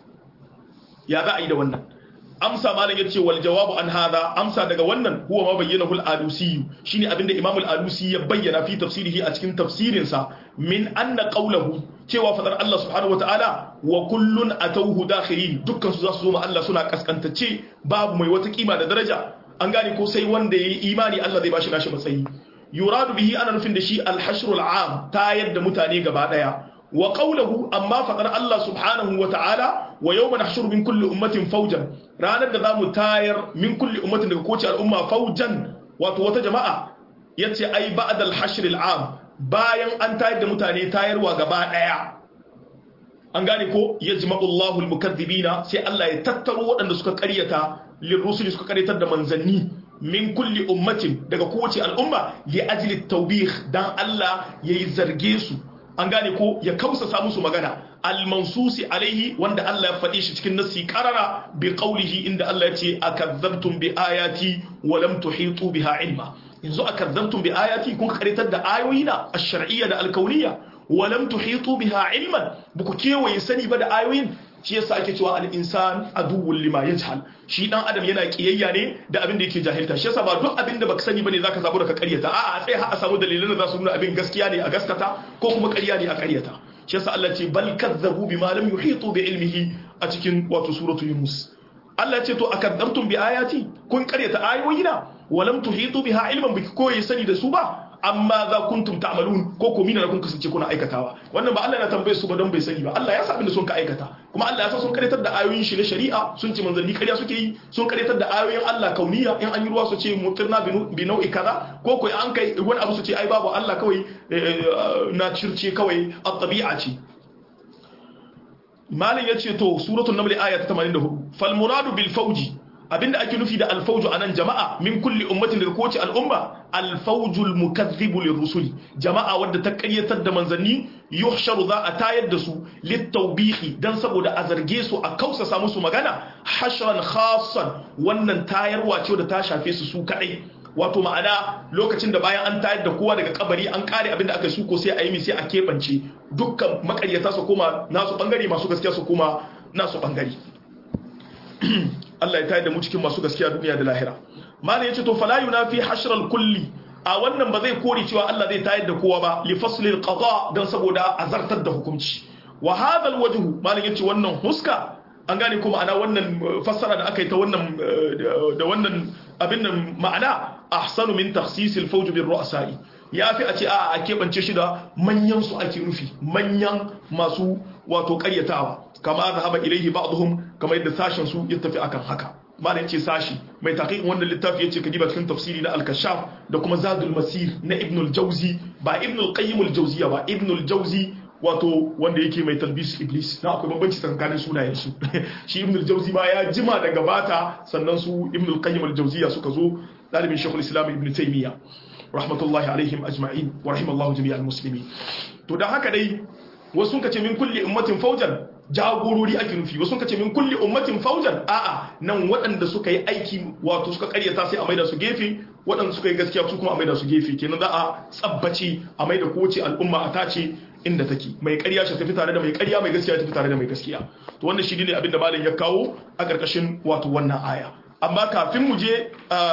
ya za a yi da wannan amsa malam yace wal jawabu an hada amsa daga wannan huwa ma bayyana al-alusi shine abinda imam al-alusi ya bayyana fi tafsirihi a cikin tafsirin sa min anna qawluhu cewa fadar Allah subhanahu wataala wa kullun atawhu dakhirin dukkan su za su zo ma Allah suna kaskantace babu mai wata kima da daraja an gane ko sai wanda yayi imani Allah zai bashi nashi matsayi yuradu bihi ana nufin da shi al-hashr al-am ta yadda mutane gaba daya wa qawluhu amma fadar Allah subhanahu wataala wa yawma nahshuru min kulli ummatin fawjan ranar da zamu tayar min kulli ummatin daga kowace al'umma fawjan wato wata jama'a yace ai ba'da al-hashr al-am bayan an tayar da mutane tayarwa gaba daya an gane ko yajma'u Allahu al-mukaththibina sai Allah ya tattaro waɗanda suka ƙaryata lirrusuli suka ƙaryatar da manzanni min kulli ummatin daga kowace al'umma li ajli tawbih dan Allah yayi zarge su an gane ko ya kausasa musu magana al-mansusi alaihi wanda Allah ya faɗi shi cikin nasi qarara bi qawlihi inda Allah ya ce akazzabtum bi ayati wa lam tuhitu biha ilma yanzu akazzabtum bi ayati kun karitar da ayoyina ash-shar'iyya da al-kauniyya wa lam tuhitu biha ilman buku kewaye sani ba da ayoyin shi yasa ake cewa al-insan aduwwul lima yajhal shi dan adam yana kiyayya ne da abin da yake jahilta shi yasa ba duk abin da baka sani bane zaka samu da ka ƙaryata a'a sai har a samu dalilan da za su nuna abin gaskiya ne a gaskata ko kuma ƙarya ne a ƙaryata shi yasa Allah ce bal kazzabu bima lam yuhitu bi ilmihi a cikin wato suratu yunus Allah ce to akadzabtum bi ayati kun ƙaryata ayoyina wa lam tuhitu biha ilman biki koyi sani da su ba amma za kuntum ta'malun ko ko mina kun kasance kuna aikatawa wannan ba Allah yana tambaye su ba don bai sani ba Allah ya sa abin da sun ka aikata kuma Allah ya sa sun karyatar da ayoyin shi na shari'a sun ce manzanni ƙarya suke yi sun karyatar da ayoyin Allah kauniya in an yi ruwa su ce mutirna bi nau'i kaza ko ko an kai wani abu su ce ai babu Allah kawai na circe kawai at-tabi'a ce malin yace to suratul naml aya ta 84 fal muradu bil fawji abinda ake nufi da alfauju anan jama'a min kulli ummatin da kowace al'umma alfaujul mukazzibu lirrusuli jama'a wadda ta ƙaryatar da manzanni yuhsharu za a tayar da su littawbihi dan saboda a zarge su a kausasa musu magana hashran khassan wannan tayarwa ce da ta shafe su kadai wato ma'ana lokacin da bayan an tayar da kowa daga kabari an kare abinda aka su ko sai a yi mi sai a kebance dukkan makaryata su koma nasu bangare masu gaskiya su koma nasu bangare Allah ya tayar da mu cikin masu gaskiya duniya da lahira malai yace to fala yunafi hashral kulli a wannan ba zai kore cewa Allah zai tayar da kowa ba li faslil qada dan saboda azartar da hukunci wa hadha alwajhu malai yace wannan huska an gane kuma ana wannan fassara da aka yi ta wannan da wannan abin nan ma'ana ahsanu min takhsis alfawj bir ru'sa'i yafi a ce a kebance shi da manyan su ake nufi manyan masu wato ƙaryatawa kama zahaba ilaihi ba'dhum kama yadda sashen su ya tafi akan haka malai yace sashi mai taqiq wannan littafi yace kadiba cikin tafsiri na al-kashaf da kuma zadul masir na ibn al-jawzi ba ibn al-qayyim al-jawziyya ba ibn al-jawzi wato wanda yake mai talbis iblis na akwai bambanci tsakanin sunayen su shi ibn al-jawzi ma ya jima da gabata sannan su ibn al-qayyim al-jawziyya suka zo dalibin shaykhul islam ibn taymiya rahmatullahi alaihim ajma'in wa rahimallahu jami'al muslimin to dan haka dai wasu kace min kulli ummatin fawjan jagorori ake nufi wasu kace min kulli ummatin fawjan a'a nan waɗanda suka yi aiki wato suka ƙaryata sai a maida su gefe waɗanda suka yi gaskiya su kuma a maida su gefe kenan za a tsabbace a maida kowace al'umma a tace inda take mai ƙarya shi tafi tare da mai ƙarya mai gaskiya tafi tare da mai gaskiya to wannan shi ne abin da malam ya kawo a ƙarƙashin wato wannan aya amma kafin mu je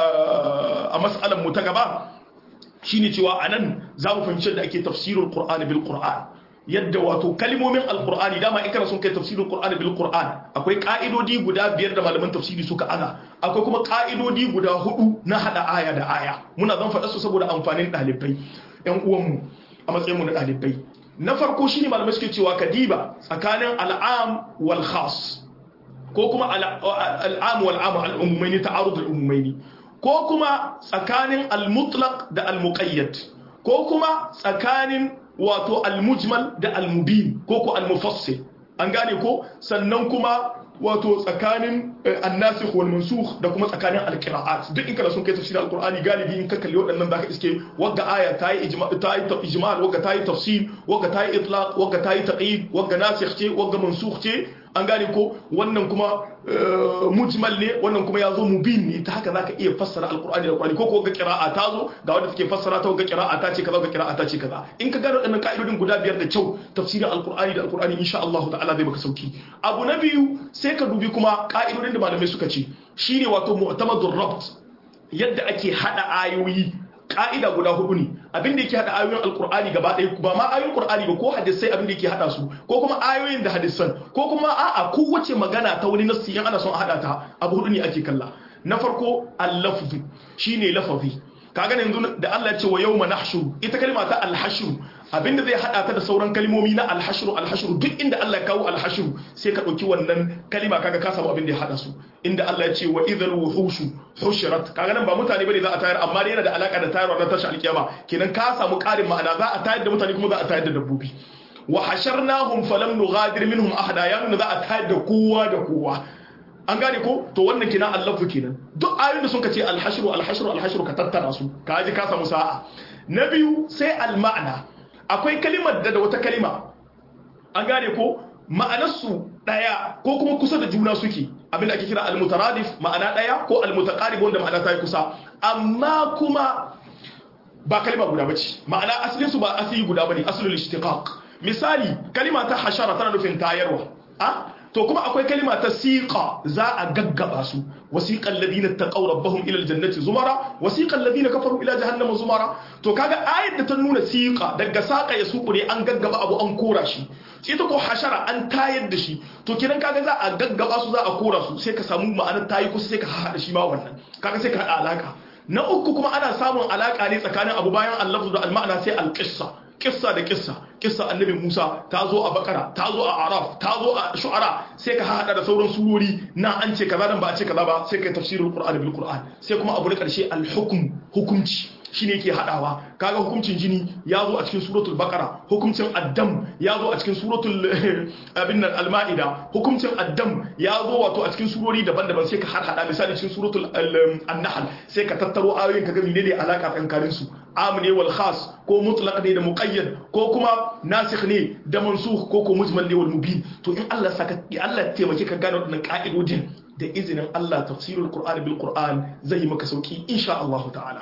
a mas'alan mu ta gaba shine cewa anan za mu fahimci da ake tafsirul qur'ani bil qur'an yadda wato kalmomin alqur'ani dama in kana son kai tafsirul qur'ani bil qur'an akwai ka'idodi guda 5 da malaman tafsiri suka ana akwai kuma ka'idodi guda 4 na hada aya da aya muna zan faɗa su saboda amfanin dalibai ƴan uwanmu a matsayin mu na dalibai na farko shine malamai suke cewa kadiba tsakanin al'am wal khas ko kuma al'am wal am al-umumaini ta'arud al-umumaini ko kuma tsakanin al-mutlaq da al-muqayyad ko kuma tsakanin wato al-mujmal da al-mubin ko ko al-mufassil an gane ko sannan kuma wato tsakanin an-nasikh wal mansukh da kuma tsakanin al-qira'at duk in kana son kai tafsir al-qur'ani galibi in ka kalli waɗannan zaka iske wagga aya tayi ijmal wagga tayi tafsil wagga tayi itlaq wagga tayi taqyid wagga nasikh ce wagga mansukh ce an gane ko wannan kuma mujmal ne wannan kuma yazo mubin ne ta haka zaka iya fassara alqur'ani da qur'ani ko ko ga qira'a ta zo ga wanda take fassara ta ga qira'a ta ce kaza ga qira'a ta ce kaza in ka gano wannan ka'idodin guda 5 da kyau tafsirin alqur'ani da alqur'ani insha Allah ta'ala zai baka sauki abu na biyu sai ka dubi kuma ka'idodin da malamai suka ce shine wato mu'tamadur rabt yadda ake hada ayoyi ka'ida guda 4 ne abinda yake hada ayoyin alqur'ani gaba ɗaya ba ma ayoyin qur'ani ba ko hadisai abinda yake hada su ko kuma ayoyin da hadisan ko kuma a'a kowace magana ta wani nassi in ana son a hada ta abu 4 ne ake kalla na farko al-lafz shine lafazi kaga yanzu da Allah ya ce wa yawma nahshuru ita kalma ta al-hashru abinda zai hada ta da sauran kalmomi na al-hashru duk inda Allah ya kawo al-hashru sai ka dauki wannan kalma kaga ka samu abin da ya hada su inda Allah ya ce wa idhal wuhushu hushirat kaga nan ba mutane bane za a tayar amma yana da alaka da tayarwa na tashi alkiyama kenan ka samu karin ma'ana za a tayar da mutane kuma za a tayar da dabbobi wa hasharnahum falam nughadir minhum ahada ya nuna za a tayar da kowa da kowa an gane ko to wannan kina al-lafzu kenan duk ayoyin da sun ce al-hashru ka tattara su ka ji ka samu sa'a na biyu sai al-ma'na akwai kalimar da wata kalima an gane ko ma'anarsu daya ko kuma kusa da juna suke abinda ake kira al-mutaradif ma'ana daya ko al-mutaqarib wanda ma'ana ta yi kusa amma kuma ba kalima guda bace ma'ana asalin su ba asali guda bane aslul ishtiqaq misali kalima ta hashara tana nufin tayarwa to kuma akwai kalima ta siqa za a gaggaba su wasiqal ladina taqaw rabbahum ila aljannati zumara wasiqal ladina kafaru ila jahannama zumara to kaga ayat da ta nuna siqa daga saqa ya suku ne an gaggaba abu an kora shi sai ta ko hashara an tayar da shi to kidan kaga za a gaggaba su za a kora su sai ka samu ma'anar tayi kusa sai ka hada shi ma wannan kaga sai ka hada alaka na uku kuma ana samun alaka ne tsakanin abu bayan al-lafzu da al-ma'na sai al-qissa kissa da kissa annabi Musa ta zo a Bakara ta zo a Araf ta zo a Shu'ara sai ka hada da sauran surori na an ce kaza dan ba a ce kaza ba sai kai tafsirul Qur'ani bil Qur'an sai kuma abu na karshe al-hukm hukunci shine yake hadawa kaga hukuncin jini ya zo a cikin suratul Baqara hukuncin addam ya zo a cikin suratul al-Ma'ida hukuncin addam ya zo wato a cikin surori daban-daban sai ka hada misali cikin suratul an-Nahl sai ka tattaro ayoyin kaga menene alaka tsakanin su amne wal khas ko mutlaq ne da muqayyad ko kuma nasikh ne da mansukh ko ko mujmal ne wal mubin to in Allah saka Allah ya taimake ka gane wannan ka'idodin da izinin Allah tafsirul Qur'ani bil Qur'an zai maka sauki insha Allah ta'ala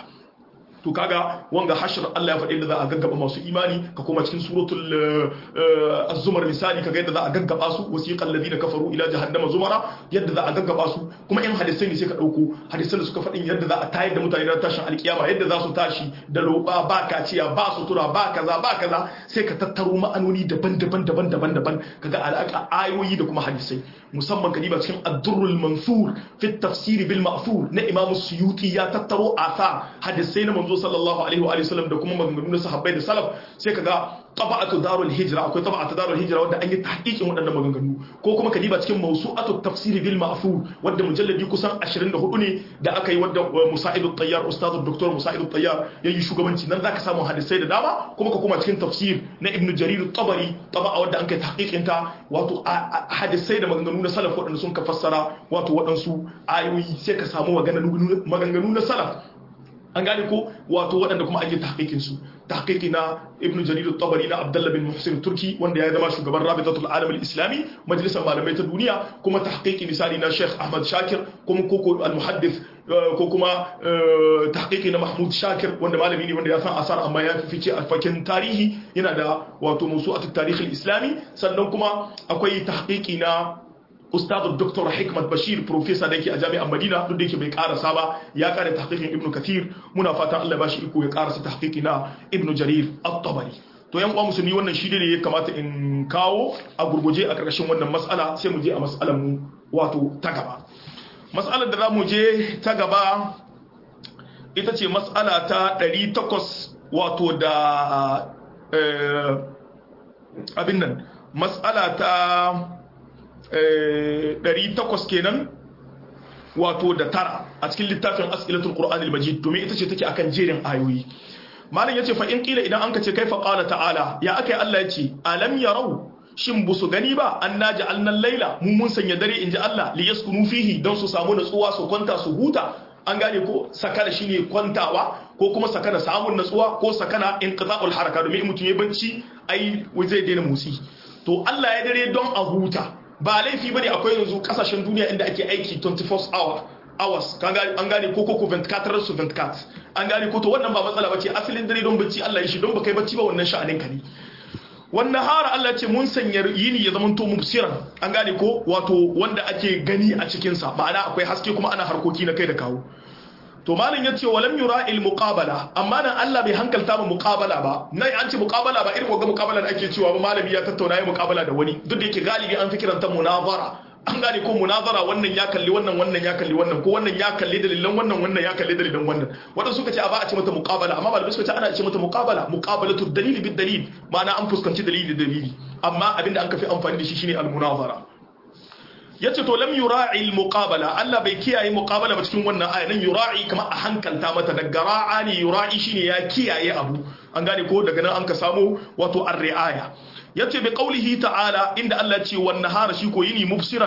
to kaga wanga hashr Allah ya faɗi da za a gaggaba masu imani ka koma cikin suratul az-zumar misali kaga yadda za a gaggaba su wasiqal ladina kafaru ila jahannama zumara yadda za a gaggaba su kuma in hadisai ne sai ka dauko hadisan da suka faɗin yadda za a tayar da mutane da tashin alkiyama yadda za su tashi da roba ba kaciya ba sutura ba kaza sai ka tattaro ma'anoni daban kaga alaka ayoyi da kuma hadisai musamman kadiba cikin ad-durrul mansur fi at-tafsir bil ma'thur na Imam Suyuti ya tattaro asa hadisai na manzo sallallahu alaihi wa sallam da kuma maganganun sahabbai da salaf sai kaga tab'atu darul hijra akwai tab'atu darul hijra wanda an yi tahqiqin wadannan maganganu ko kuma kadiba cikin mawsu'atu tafsir bil ma'thur wanda mujalladi kusan 24 ne da aka yi wanda Musa'id at-Tayyar ustad Dr. Musa'id at-Tayyar yayi shugabanci nan zaka samu hadisai da dama kuma ka kuma cikin tafsir na Ibn Jarir at-Tabari tab'a wanda an kai tahqiqin ta wato hadisai da maganganu na salaf wadanda sun ka fassara wato wadansu ayoyi sai ka samu maganganu na salaf an gane ko wato waɗanda kuma an yi tahqiqin su tahqiqi na Ibn Jarir at-Tabari na Abdullah bin Muhsin Turki wanda ya zama shugaban Rabitatul Alam al-Islami majalisar malamai ta duniya kuma tahqiqi misali na Sheikh Ahmad Shakir kuma koko al-muhaddith ko kuma tahqiqi na Mahmud Shakir wanda malami ne wanda ya san asar amma ya fice a fakin tarihi yana da wato mawsu'at at-tarikh al-islami sannan kuma akwai tahqiqi na Ustad Dr. Hikmat Bashir professor da yake a jami'ar Madina duk da yake bai karasa ba ya kare tahqiqin Ibn Kathir muna fatan Allah ya bashi iko ya karasa tahqiqi na Ibn Jarir at-Tabari to yan uwa musulmi wannan shi ne ya kamata in kawo a gurguje a karkashin wannan mas'ala sai mu je a mas'alar mu wato ta gaba mas'alar da zamu je ta gaba ita ce mas'ala ta 800 wato da abin nan mas'ala ta 800 kenan wato da tara a cikin littafin as'ilatul qur'anil majid domin ita ce take akan jerin ayoyi malam yace fa in kila idan an kace kaifa qala ta'ala ya akai Allah yace alam yarau shin busu gani ba anna ja'alna al-laila mun sanya dare inji Allah li yaskunu fihi don su samu natsuwa su kwanta su huta an gane ko sakana shine kwantawa ko kuma sakana samun natsuwa ko sakana inqita'ul haraka domin mutum ya banci ai zai daina motsi to Allah ya dare don a huta ba laifi bane akwai yanzu kasashen duniya inda ake aiki 24 hours an gane ko 24 su 24 an gane ko to wannan ba matsala bace asalin dare don bacci Allah ya shi don baka yi bacci ba wannan sha'anin ka ne wannan hara Allah ce mun sanya yini ya zama to mubsiran an gane ko wato wanda ake gani a cikin sa ma'ana akwai haske kuma ana harkoki na kai da kawo to malam yace walam yura'il muqabala amma nan Allah bai hankalta mu muqabala ba nan an ce muqabala ba irin wanga muqabala da ake cewa ba malami ya tattauna ya muqabala da wani duk da yake galibi an fi kiranta munazara an gane ko munazara wannan ya kalli wannan ya kalli wannan ko wannan ya kalli dalilan wannan ya kalli dalilan wannan wanda suka ce a ba a ce mata muqabala amma malamai suka ce ana ce mata muqabalatu dalil bid dalil ma'ana an fuskanci dalili da dalili amma abinda an kafi amfani da shi shine al munazara yace to lam yura'i al-muqabala Allah bai kiyaye muqabala ba cikin wannan aya nan yura'i kamar a hankalta mata daga ra'ani yura'i shine ya kiyaye abu an gane ko daga nan an ka samu wato ar-ri'aya yace bi qawlihi ta'ala inda Allah ya ce wan nahara shi ko yini mubsiran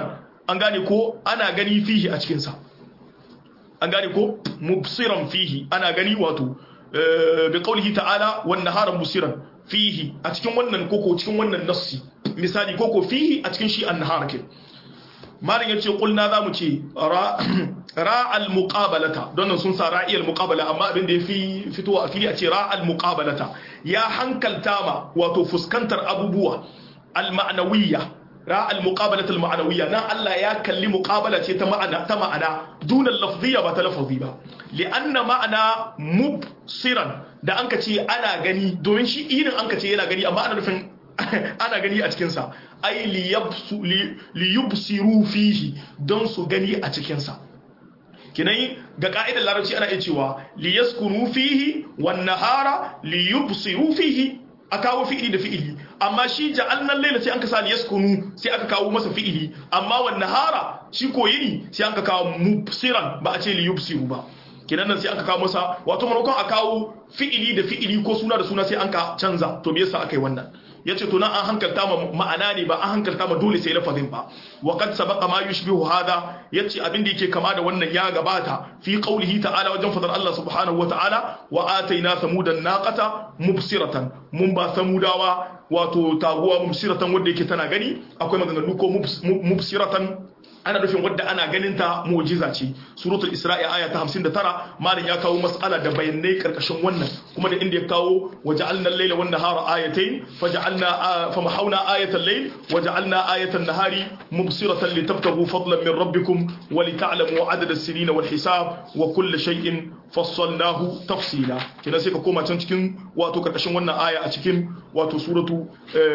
an gane ko ana gani fihi a cikin sa an gane ko mubsiran fihi ana gani wato bi qawlihi ta'ala wan nahara musiran fihi a cikin wannan koko cikin wannan nassi misali koko fihi a cikin shi an-nahar ke malin yace qulna zamu ce ra'al muqabalata don nan sun sa ra'iyal muqabala amma abin da yafi fitowa a fili a ce ra'al muqabalata ya hankalta ma wato fuskantar abubuwa al-ma'nawiyya ra'al muqabalata al-ma'nawiyya na Allah ya kalli muqabala ce ta ma'ana dunan lafziyya ba ta lafazi ba li'anna ma'ana mubsiran da anka ce ana gani domin shi irin anka ce yana gani amma ana nufin ana gani a cikinsa ai liyubsiru fihi don su gani a cikinsa kinai ga ka'idar larabci ana iya cewa liyaskunu fihi wan nahara liyubsiru fihi a kawo fi'ili da fi'ili amma shi ja'alnan laila sai aka sa liyaskunu sai aka kawo masa fi'ili amma wan nahara shi koyini sai aka kawo mubsiran ba a ce liyubsiru ba kinan nan sai aka kawo masa wato maimakon a kawo fi'ili da fi'ili ko suna da suna sai an ka canza to me yasa aka yi wannan yace to nan an hankalta ma ma'ana ne ba an hankalta ma dole sai lafazin ba wa qad sabaqa ma yushbihu hada yace abin da yake kama da wannan ya gabata fi qawlihi ta'ala wajen fadar Allah subhanahu wa ta'ala wa ataina samudan naqata mubsiratan mun ba samudawa wato taguwa mubsiratan wanda yake tana gani akwai maganganu ko mubsiratan ana nufin wadda ana ganin ta mu'jiza ce suratul isra'i aya ta 59 malin ya kawo mas'ala da bayanai karkashin wannan kuma da inda ya kawo waja'alna al-layla wan nahara ayatayn famahawna ayatal layl waja'alna ayatan nahari mubsiratan litabtaghu fadlan min rabbikum wa lita'lamu 'adada as-sinina wal hisab wa kull shay'in fassalnahu tafsila kina sai ka koma can cikin wato karkashin wannan aya a cikin wato suratu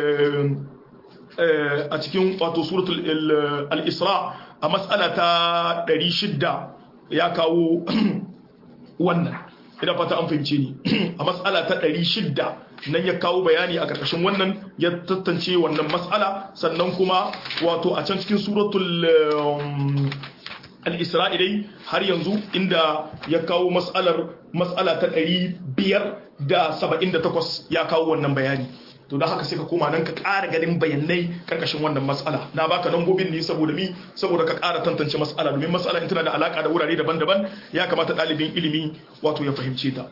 a cikin wato suratul al-isra a mas'ala ta 600 ya kawo wannan ina fata an fahimce ni a mas'ala ta 600 nan ya kawo bayani a karkashin wannan ya tattance wannan mas'ala sannan kuma wato a can cikin suratul al-isra dai har yanzu inda ya kawo mas'ala ta 578 ya kawo wannan bayani to da haka sai ka koma nan ka ƙara ganin bayanai karkashin wannan mas'ala na baka lambobin ne saboda ka ƙara tantance mas'ala domin mas'ala in tana da alaka da wurare daban-daban ya kamata ɗalibin ilimi wato ya fahimce ta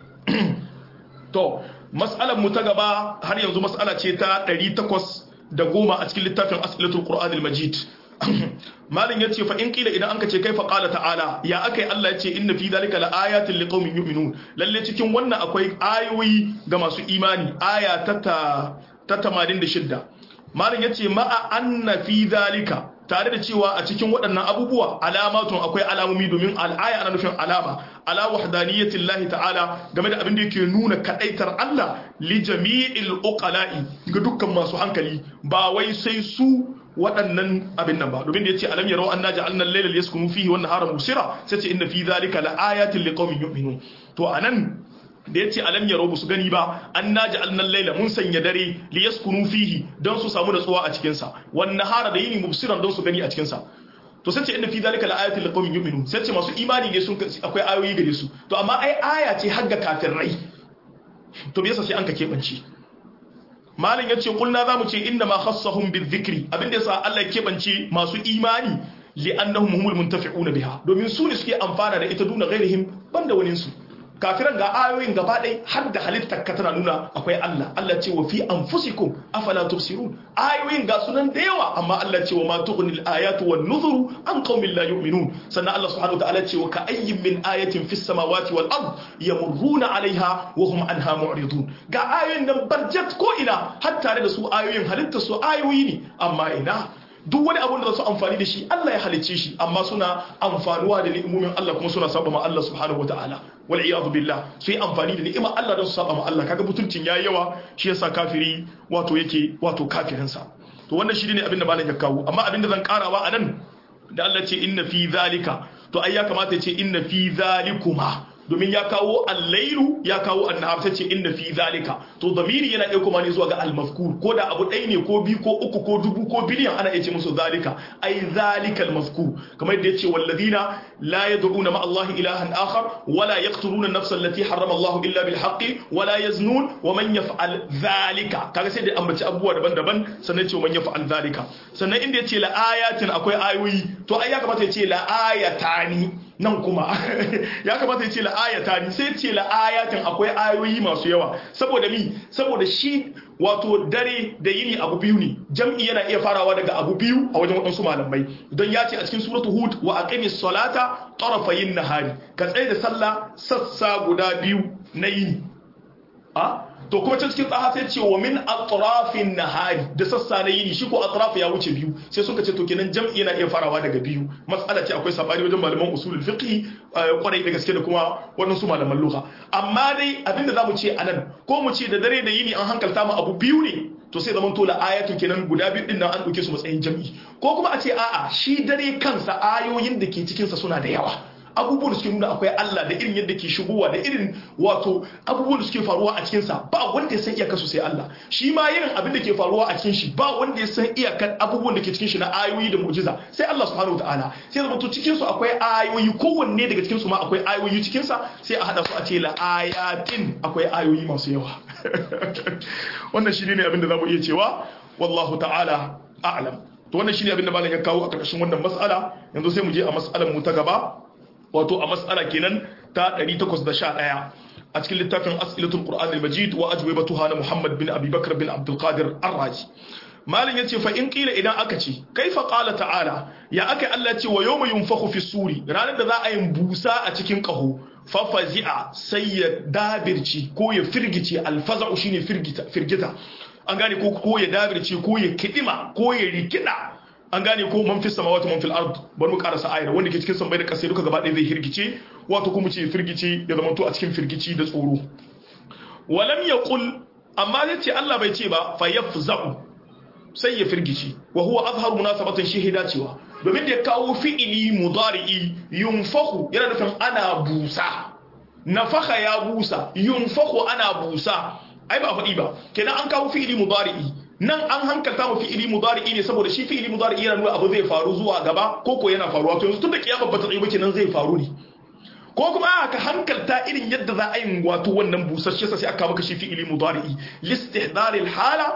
to mas'alar mu ta gaba har yanzu mas'ala ce ta 810 a cikin littafin as'ilatul qur'anil majid malin yace fa in kila idan anka ce kaifa qala ta'ala ya akai Allah yace inna fi zalika laayatin liqaumin yu'minun lalle cikin wannan akwai ayoyi ga masu imani aya ta 86 malin yace ma'a anna fi zalika tare da cewa a cikin waɗannan abubuwa alamatun akwai alamomi domin al'aya ana nufin alama ala wahdaniyatin lahi ta'ala game da abin da yake nuna kadaitar Allah li jami'il uqala'i ga dukkan masu hankali ba wai sai su waɗannan abin nan ba domin da yace alam yarau anna ja'alna al-layla liyaskunu fihi wan nahara musira sai ce inna fi dhalika laayatin liqaumin yu'minun to anan da yace alam yarau su gani ba anna ja'alna al-layla mun sanya dare liyaskunu fihi don su samu natsuwa a cikin sa wan nahara da yini mubsiran don su gani a cikin sa to sai ce inna fi dhalika laayatin liqaumin yu'minun sai ce masu imani ne sun akwai ayoyi gare su to amma ai aya ce har ga kafirai to me yasa sai an ka kebance malin yace kulna zamu ce inna ma khassahum bizikri abinda yasa Allah ya kebance masu imani li'annahum humul muntafi'una biha domin su ne suke amfana da ita duna ghairihim banda wani su kafiran ga ayoyin gaba dai har da halittar ka tana nuna akwai Allah Allah ce wa fi anfusikum afala tubsirun ayoyin ga sunan da yawa amma Allah ce wa ma tughnil ayatu wan nuzuru an qaumin la yu'minun sannan Allah subhanahu wa ta'ala ce wa ka ayyin min ayatin fis samawati wal ard yamurruna 'alayha wa hum anha mu'ridun ga ayoyin nan barjat ko ina har tare da su ayoyin halittar su ayoyi ne amma ina duk wani abun da za su amfani da shi Allah ya halicce shi amma suna amfanuwa da ni'imomin Allah kuma suna saba ma Allah subhanahu wataala wal iyadu billah su yi amfani da ni'imar Allah don su saba ma Allah kaga mutuncin yayi yawa shi yasa kafiri wato yake wato kafirin sa to wannan shi ne abin da malam ya kawo amma abin da zan karawa anan da Allah ce inna fi zalika to ai ya kamata ya ce inna fi zalikuma domin ya kawo al-lailu ya kawo an-nahar sai ce inna fi zalika to damiri yana iya kuma ne zuwa ga al-mazkur ko da abu ɗaya ne ko biyu ko uku ko dubu ko biliyan ana iya ce musu zalika ai zalika al-mazkur kamar yadda yace walladina la yad'una ma Allah ilahan akhar wala yaqtuluna an-nafsa allati harrama Allah illa bil haqqi wala yaznun wa man yaf'al zalika kaga sai da ambaci abubuwa daban-daban sannan ce man yaf'al zalika sannan inda yace la ayatin akwai ayoyi to ai ya kamata yace la ayatani nan kuma ya kamata yace la ayatani sai yace la ayatin akwai ayoyi masu yawa saboda saboda shi wato dare da yini abu biyu ne jam'i yana iya farawa daga abu biyu a wajen wadansu malamai don ya ce a cikin suratu hud wa aqimis salata tarafayin nahari ka tsaye da sallah sassa guda biyu na yini to kuma can cikin tsaha sai ce wa min atrafin nahari da sassa na yini shi ko atraf ya wuce biyu sai suka ce to kenan jam'i yana iya farawa daga biyu matsala ce akwai sabani wajen malaman usulul fiqh kwarai da gaske da kuma wadansu malaman lugha amma dai abinda zamu ce anan ko mu ce da dare da yini an hankalta mu abu biyu ne to sai zaman tola ayatun kenan guda biyu din nan an dauke su matsayin jam'i ko kuma a ce a'a shi dare kansa ayoyin da ke cikin sa suna da yawa abubuwan da suke nuna akwai Allah da irin yadda ke shigowa da irin wato abubuwan da suke faruwa a cikinsa ba wanda ya san iyakar su sai Allah shi ma irin abin da ke faruwa a cikin shi ba wanda ya san iyakar abubuwan da ke cikin shi na ayoyi da mu'jiza sai Allah subhanahu wataala sai zama to cikin su akwai ayoyi kowanne daga cikin su ma akwai ayoyi cikin sa sai a hada su a ce la ayatin akwai ayoyi masu yawa wannan shi ne abin da zamu iya cewa wallahu ta'ala a'lam to wannan shi ne abin da malam ya kawo a karkashin wannan mas'ala yanzu sai mu je a mas'alar mu ta gaba wato a mas'ala kenan ta 811 a cikin littafin as'ilatul qur'an al-majid wa ajwibatuha na muhammad bin abi bakr bin abdul qadir ar-raji malin yace fa in qila idan aka ce kaifa qala ta'ala ya aka Allah ce wa yawma yunfakhu fi suri ranar da za a yi busa a cikin kaho fa fazi'a sai ya dabirci ko ya firgice al-faza'u shine firgita an gane ko ya dabirci ko ya kidima ko ya rikida an gane ko man fi samawati man fil ard bar mu karasa ayar wanda ke cikin sammai da kasai duka gaba ɗaya zai hirgice wato kuma ce firgice ya zama to a cikin firgici da tsoro walam yaqul amma yace Allah bai ce ba fa yafza'u sai ya firgici wa huwa azharu munasabatan shahida cewa domin da ya kawo fi'ili mudari'i yunfahu yana nufin ana busa nafakha ya busa yunfahu ana busa ai ba faɗi ba kenan an kawo fi'ili mudari'i nan an hankalta mu fi'ili mudari'i ne saboda shi fi'ili mudari'i yana nuna abu zai faru zuwa gaba ko ko yana faruwa to yanzu tunda kiyama ba ta tsaye ba kenan zai faru ne ko kuma aka hankalta irin yadda za a yi wato wannan busasshe sai aka maka shi fi'ili mudari'i listihdar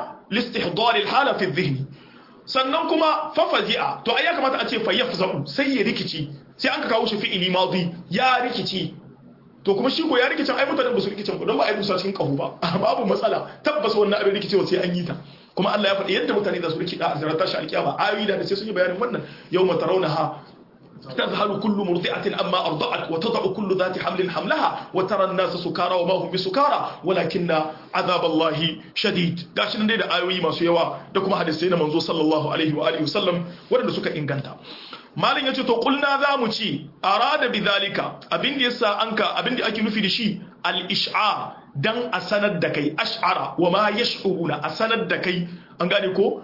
al-hala fi dhihni sannan kuma fafaji'a to ai ya kamata a ce fa yafza'u sai ya rikici sai an ka kawo shi fi'ili madi ya rikici to kuma shi ko ya rikicin ai mutanen ba su rikicin ba don ba ai busa cikin kahu ba babu matsala tabbas wannan abin rikicewa sai an yi ta kuma Allah ya faɗi yadda mutane za su rikida a zarata shi alkiyama ayoyi da sai sun yi bayanin wannan yawma tarawnaha تذهل كل مرضعة أما أرضعت وتضع كل ذات حمل حملها وترى الناس سكارى وما هم بسكارى ولكن عذاب الله شديد gashin dai da ayoyi masu yawa da kuma hadisi na manzo sallallahu alaihi wa alihi wasallam wanda suka inganta malin yace to kulna zamu ci arada bidhalika abin da yasa anka abin da ake nufi da shi al-ish'ar dan a sanar da kai ash'ara wa ma yash'uruna a sanar da kai an gane ko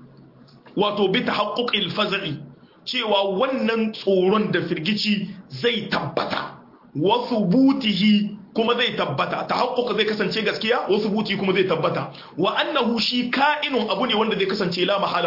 wato bi tahaqquqil faz'i cewa wannan tsoron da firgici zai tabbata wa thubutihi kuma zai tabbata tahaqquq zai kasance gaskiya wa thubuti kuma zai tabbata wa annahu shi ka'inun abu ne wanda zai kasance la mahala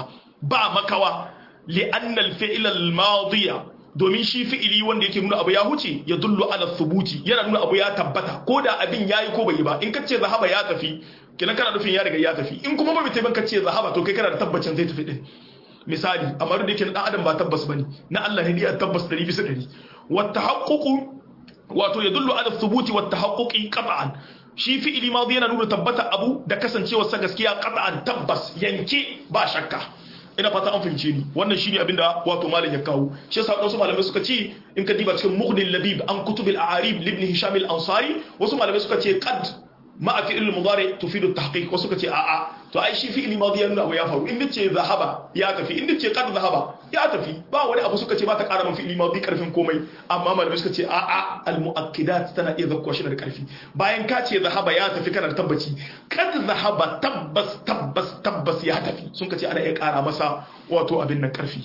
ba makawa li'anna al-fi'l al-madiya domin shi fi'ili wanda yake nuna abu ya huce ya dullu ala thubuti yana nuna abu ya tabbata ko da abin yayi ko bai yi ba in kace zahaba ya tafi kina kana nufin ya riga ya tafi in kuma ba bai kace zahaba to kai kana da tabbacin zai tafi din misali amma da yake na dan adam ba tabbas bane na Allah ne ya tabbas 100% wa tahaqququ wato yadullu ala thubuti wa tahaqquqi qat'an shi fi'ili madi yana nuna tabbata abu da kasancewar sa gaskiya qat'an tabbas yanke ba shakka ina fata an fahimce ni wannan shine abinda wato malam ya kawo shi yasa wasu malamai suka ce in ka diba cikin mughnil labib an kutub al-a'arib ibn hisham al-ansari wasu malamai suka ce qad ma fi'il al-mudari tufidu at-tahqiq wasu suka ce a'a to ai shi fi'il madi yana abu ya faru in nace zahaba ya tafi in nace qad zahaba ya tafi ba wani abu suka ce ba ta ƙara man fi'il madi karfin komai amma malamai suka ce a'a al-mu'akkidat tana iya zakkuwa shi da karfi bayan ka ce zahaba ya tafi kana da tabbaci qad zahaba tabbas ya tafi sun kace ana iya ƙara masa wato abin nan karfi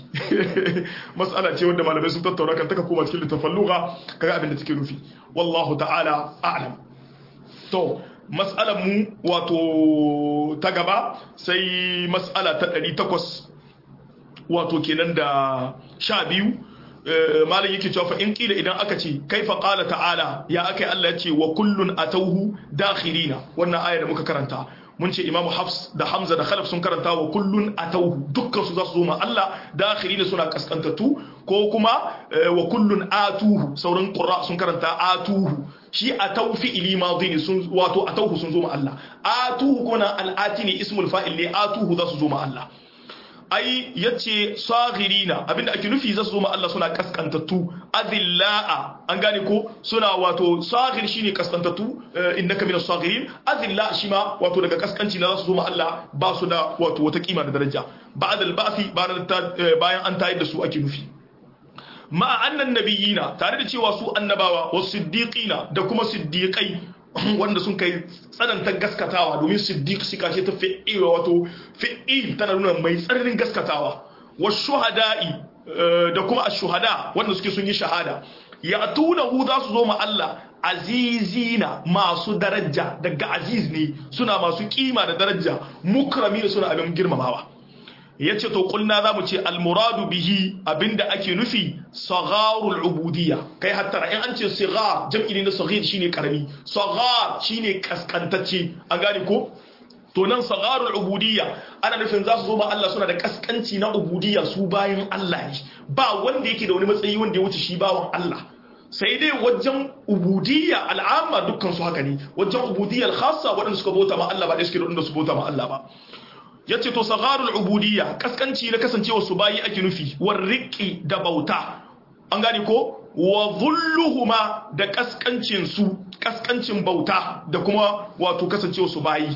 mas'ala ce wanda malamai sun tattauna kan taka koma cikin littafin lugha kaga abin da take nufi wallahu ta'ala a'lam to mas'alar mu wato ta gaba sai mas'ala ta 800 wato kenan da 12 malam yake cewa fa in kila idan aka ce kaifa qala ta'ala ya akai Allah ya ce wa kullun atawhu dakhirina wannan aya da muka karanta mun ce imamu hafs da hamza da khalaf sun karanta wa kullun atawhu dukkan su za su zo ma Allah dakhirina suna kaskantatu ko kuma wa kullun atuhu sauran qurra sun karanta atuhu shi ataw fi'li madhi ne sun wato atawhu sun zo ma Allah atuhu kuma al'ati ne ismul fa'il ne atuhu za su zo ma Allah ai yace saghirina abinda ake nufi za su zo ma Allah suna kaskantattu adillaa an gane ko suna wato saghir shine kaskantattu innaka minas saghirin adilla shi ma wato daga kaskanci na za su zo ma Allah ba su da wato wata kima da daraja ba'da al-ba'thi bayan an tayar da su ake nufi ma'a annan nabiyina tare da cewa su annabawa was siddiqina da kuma siddiqai wanda sun kai tsanantar gaskatawa domin siddiq shi kashe ta fi'il wato fi'il tana nuna mai tsananin gaskatawa was shuhada'i da kuma ash-shuhada wanda suke sun yi shahada ya'tunahu za su zo ma Allah azizina masu daraja daga aziz ne suna masu kima da daraja mukrami suna abin girmamawa yace to kulna zamu ce almuradu bihi abinda ake nufi sagharul ubudiyya kai hatta in an ce sigar jam'i ne na saghir shine karami saghar shine kaskantacce an gane ko to nan sagharul ubudiyya ana nufin za su zo ba Allah suna da kaskanci na ubudiyya su bayan Allah ne ba wanda yake da wani matsayi wanda ya wuce shi bawan Allah sai dai wajen ubudiyya al'amma dukkan su haka ne wajen ubudiyya al-khassa wadanda suka bauta ma Allah ba dai suke da wanda su bauta ma Allah ba yace to sagharul ubudiyya kaskanci na kasancewa su bayi ake nufi warriqi da bauta an gane ko wa dhulluhuma da kaskancin su kaskancin bauta da kuma wato kasancewa su bayi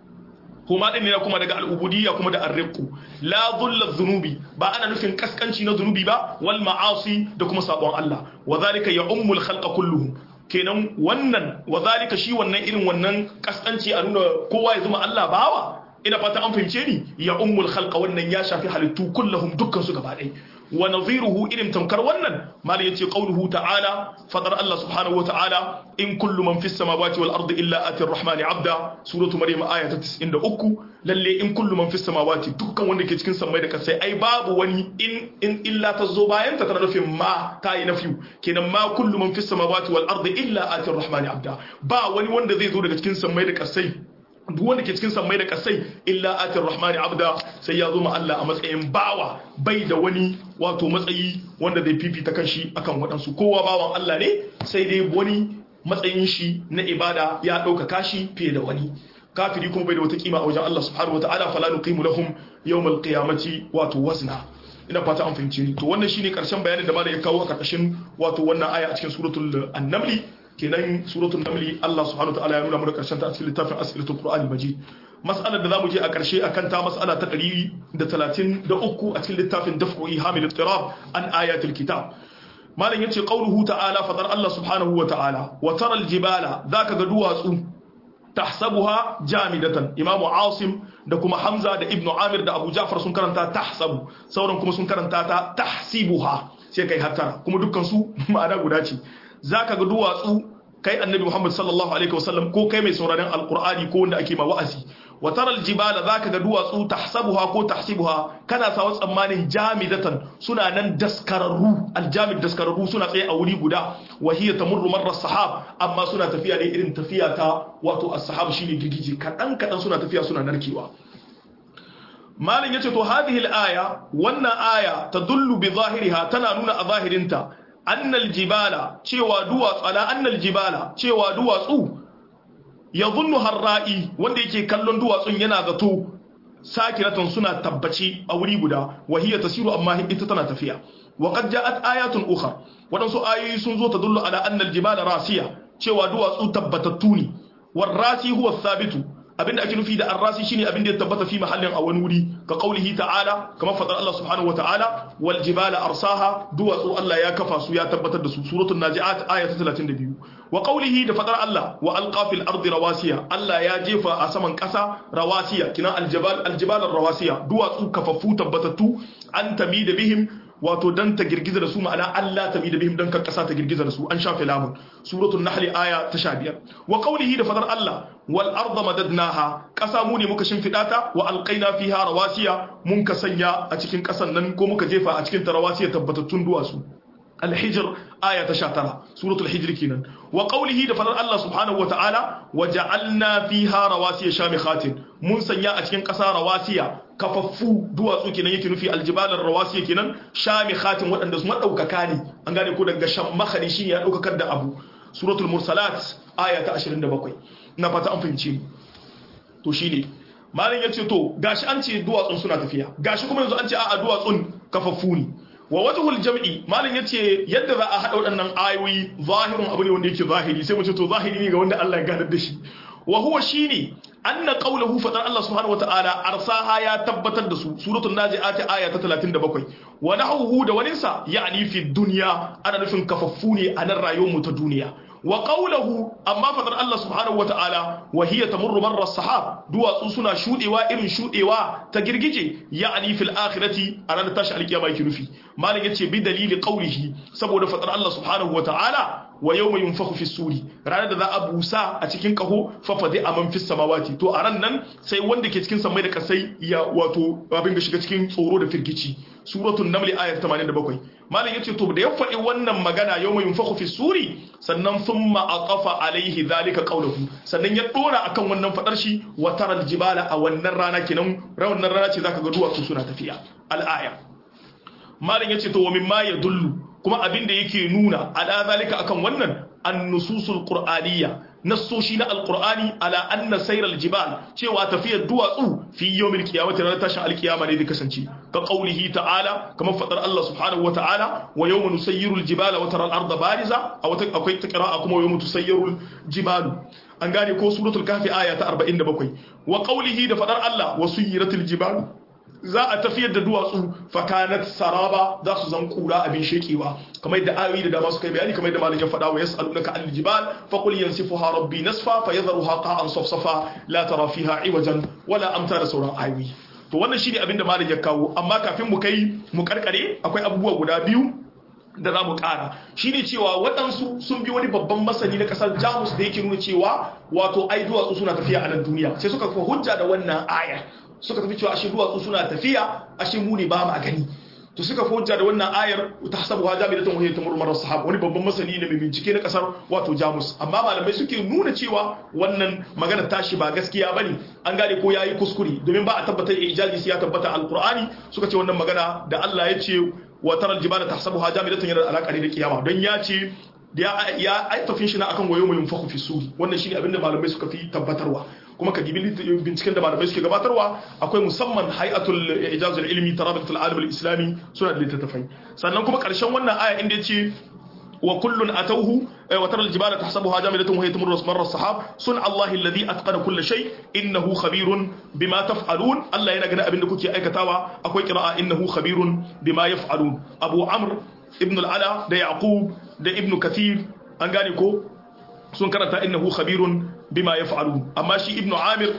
kuma din ne kuma daga al-ubudiyya kuma da arriqu la dhulla dhunubi ba ana nufin kaskanci na zunubi ba wal ma'asi da kuma sabon Allah wa zalika ya'ummul khalqa kulluhum kenan wannan wa zalika shi wannan irin wannan kaskanci a nuna kowa ya zama Allah bawa ina fata an fahimce ni ya ummul khalqa wannan ya shafi halittu kullahum dukkan su gaba ɗaya wa nadhiruhu irin tamkar wannan mali yace qauluhu ta'ala fadar Allah subhanahu wa ta'ala in kullu man fis samawati wal ardi illa ati ar-rahmani 'abda suratu maryam aya ta 93 lalle in kullu man fis samawati dukkan wanda ke cikin samai da kasai ai babu wani in illa tazo bayan ta tana nufin ma ta yi nafiyu kenan ma kullu man fis samawati wal ardi illa ati ar-rahmani 'abda ba wani wanda zai zo daga cikin samai da kasai duk wanda ke cikin sammai da kasai illa atir rahmani abda sai ya zo ma Allah a matsayin bawa bai da wani wato matsayi wanda zai fifita kanshi akan waɗansu kowa bawan Allah ne sai dai wani matsayin shi na ibada ya ɗaukaka shi fiye da wani kafiri kuma bai da wata kima a wajen Allah subhanahu wataala fala nuqimu lahum yawmal qiyamati wato wazna ina fata an fahimce ni to wannan shine karshen bayanin da malai ya kawo a karkashin wato wannan aya a cikin suratul an-naml kenan suratul namli Allah subhanahu wataala ya nuna mana karshen ta a cikin littafin as'ilatul qur'ani majid mas'alar da zamu je a karshe akan ta mas'ala ta 133 a cikin littafin daf'u ihamil ittirab an ayatul kitab malam yace qauluhu ta'ala fadar Allah subhanahu wataala wa taral jibala zaka ga duwatsu tahsabuha jamidatan imamu asim da kuma hamza da ibnu amir da abu ja'far sun karanta tahsabu sauran kuma sun karanta ta tahsibuha sai kai hattara kuma dukkan su ma'ana guda ce zaka ga duwatsu kai annabi Muhammad sallallahu alaihi wasallam ko kai mai sauraron alqur'ani ko wanda ake ma wa'azi wa taral jibala zaka ga duwatsu tahsabuha ko tahsibuha kana sawa tsammanin jamidatan suna nan daskararru aljamid daskararru suna tsaye a wuri guda wa hiya tamurru marra sahab amma suna tafiya ne irin tafiya ta wato as-sahab shine girgije kadan kadan suna tafiya suna narkewa malin yace to hadhihi al-aya wannan aya tadullu bi zahiriha tana nuna a zahirinta annal jibala cewa duwatsu ala annal jibala cewa duwatsu yadhunnu harra'i wanda yake kallon duwatsun yana zato sakiratan suna tabbaci a wuri guda wahiya tasiru amma ita tana tafiya wa qad ja'at ayatun ukhra wadansu ayoyi sun zo tadullu ala annal jibala rasiya cewa duwatsu tabbatattu ne war rasi huwa thabitu abinda ake nufi da arrasi shine abinda ya tabbata fi mahallin a wani wuri ka qaulihi ta'ala kamar fadar Allah subhanahu wa ta'ala wal jibala arsaha duwatsu Allah ya kafa su ya tabbatar da su suratul najiat aya ta 32 wa qawlihi da fadar Allah wa alqa fil ardi rawasiya Allah ya jefa a saman kasa rawasiya kina aljibal rawasiya duwatsu kafaffu tabbatattu an tamida bihim wato dan ta girgiza da su ma'ana Allah tamida bihim dan kan kasa ta girgiza da su an shafe lamun suratul nahl aya ta 15 wa qawlihi da fadar Allah wal arda madadnaha kasa mu ne muka shimfida ta wa alqaina fiha rawasiya mun ka sanya a cikin kasan nan ko muka jefa a cikin ta rawasiya tabbatattun duwatsu الحجر آية 19 سورة الحجر كينا وقوله دفر الله سبحانه وتعالى وجعلنا فيها رواسي شامخات من سنيا أتكين قصا رواسي كففو دواتو كينا يكينو في الجبال الرواسي كينا شامخات وأن دسمت أو ككاني أنغاني يكون شمخني شيني أو ككد أبو سورة المرسلات آية 27 نفتا أنفنشين توشيني malin yace to gashi an ce duwatsun suna tafiya gashi kuma yanzu an ce a duwatsun kafaffu ne wa wajhul jam'i malin yace yadda za a hada waɗannan ayoyi zahirun abu ne wanda yake zahiri sai mu ce to zahiri ne ga wanda Allah ya gadar da shi wa huwa shine anna qawluhu fadar Allah subhanahu wataala arsaha ya tabbatar da su suratul nazi'at aya ta 37 wa nahuhu da waninsa ya'ni fi dunya ana nufin kafaffu ne a nan rayuwar mu ta duniya wa qawluhu amma fadar Allah subhanahu wataala wa hiya tamurru marra as-sahab duwatsu suna shudewa irin shudewa ta girgije ya'ni fil akhirati a ranar tashi alkiyama yake nufi malik yace bi dalili qawlihi saboda fadar Allah subhanahu wataala wa yawma yunfakhu fi suri ranar da za a busa a cikin kaho fa fadi aman fi samawati to a ran nan sai wanda ke cikin samai da kasai ya wato abin da shiga cikin tsoro da firgici suratul naml ayat 87 malam yace to da ya faɗi wannan magana yawma yunfakhu fi suri sannan thumma aqafa alaihi dhalika qawluhu sannan ya dora akan wannan fadar shi wa taral jibala a wannan rana kenan wannan rana ce zaka ga duwatsu suna tafiya al-aya malam yace to wa mimma yadullu kuma abin da yake nuna ala zalika akan wannan an-nususul qur'aniyya nassoshi na alqur'ani ala anna sayral jibal cewa tafiyar duwatsu fi yawmil qiyamati ranar tashin alqiyama ne da kasance ka qaulihi ta'ala kamar fadar Allah subhanahu wa ta'ala wa yawma nusayyirul jibala wa taral arda bariza akwai qira'a kuma yawma tusayyirul jibalu an gane ko suratul kahfi aya ta 47 wa qaulihi da fadar Allah wa suyyiratil jibalu za a tafiyar da duwatsu fakanat saraba za su zan kura abin shekewa kamar yadda ayoyi da dama suka yi bayani kamar yadda malamin faɗa wa yas'alunaka anil jibal faqul yansifuha rabbi nasfa fayadharuha qa'an safsafa la tara fiha iwajan wala amta da sauran ayoyi to wannan shine abin da malamin ya kawo amma kafin mu kai mu karkare akwai abubuwa guda biyu da za mu ƙara shi ne cewa waɗansu sun bi wani babban masani na ƙasar jamus da yake nuna cewa wato ai duwatsu suna tafiya a nan duniya sai suka kafa hujja da wannan aya suka tafi cewa ashe duwatsu suna tafiya ashe mu ne ba mu gani to suka fi hujja da wannan ayar ta hasabu ha jami'atan wahiyar tamur marar sahab wani babban masani ne mai bincike na ƙasar wato jamus amma malamai suke nuna cewa wannan magana tashi ba gaskiya bane an gane ko yayi kuskure domin ba a tabbatar ijazi ya tabbata alqur'ani suka ce wannan magana da Allah ya ce wa taral jibala tahsabuha jamidatan yana da alaka da kiyama don ya ce ya aitafin shi na akan wayo mai yunfaku fi suri wannan shine abinda malamai suka fi tabbatarwa kuma ka gibi binciken da malamai suke gabatarwa akwai musamman hay'atul ijazul ilmi tarabatul alim al-islami suna da littattafai sannan kuma karshen wannan aya inda yace wa kullun atawhu wa tara al-jibala tahsabuha jamidatan wa hiya tamurru marra as-sahab sun Allah alladhi atqana kull shay innahu khabirun bima taf'alun Allah yana ganin abinda kuke aikatawa akwai qira'a innahu khabirun bima yaf'alun Abu Amr ibn al-Ala da Yaqub da Ibn Kathir an gane ko sun karanta innahu khabirun bima yaf'alun amma shi Ibn Amir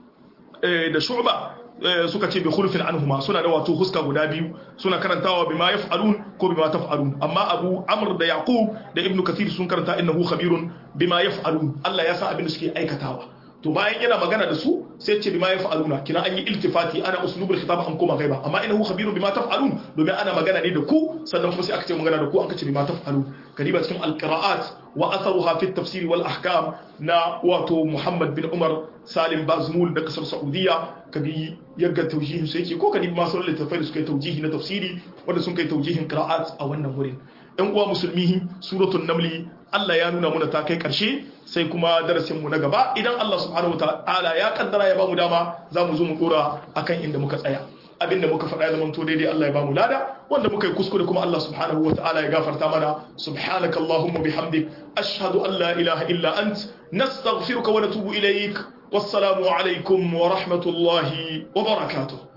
da Shu'ba suka ce bi khulfin anhuma suna da wato huska guda biyu suna karantawa bima yaf'alun ko bima taf'alun amma Abu Amr da Yaqub da Ibn Kathir sun karanta innahu khabirun bima yaf'alun Allah ya san abin da suke aikatawa to bayan yana magana da su sai ce bima yaf'aluna kina an yi iltifati ana uslubul khitab an koma gaiba amma innahu khabirun bima taf'alun domin ana magana ne da ku sannan kuma sai aka ce magana da ku an kace bima taf'alun kadiba cikin alqira'at wa atharuha fi at-tafsir wal ahkam na wato Muhammad bin Umar Salim Bazmul da kasar Saudiya kabi yagga tawjihin sai yake ko kadiba masu littafai da suka yi tawjihi na tafsiri wanda sun kai tawjihin qira'at a wannan wurin ɗan uwa musulmi suratul namli Allah ya nuna muna ta kai ƙarshe sai kuma darasin mu na gaba idan Allah subhanahu wataala ya kaddara ya bamu dama zamu zo mu dora akan inda muka tsaya abinda muka faɗa ya zama to daidai Allah ya bamu lada wanda muka yi kuskure kuma Allah subhanahu wataala ya gafarta mana subhanaka allahumma bihamdik ashhadu an la ilaha illa ant nastaghfiruka wa natubu ilaik wassalamu alaikum wa rahmatullahi wa barakatuh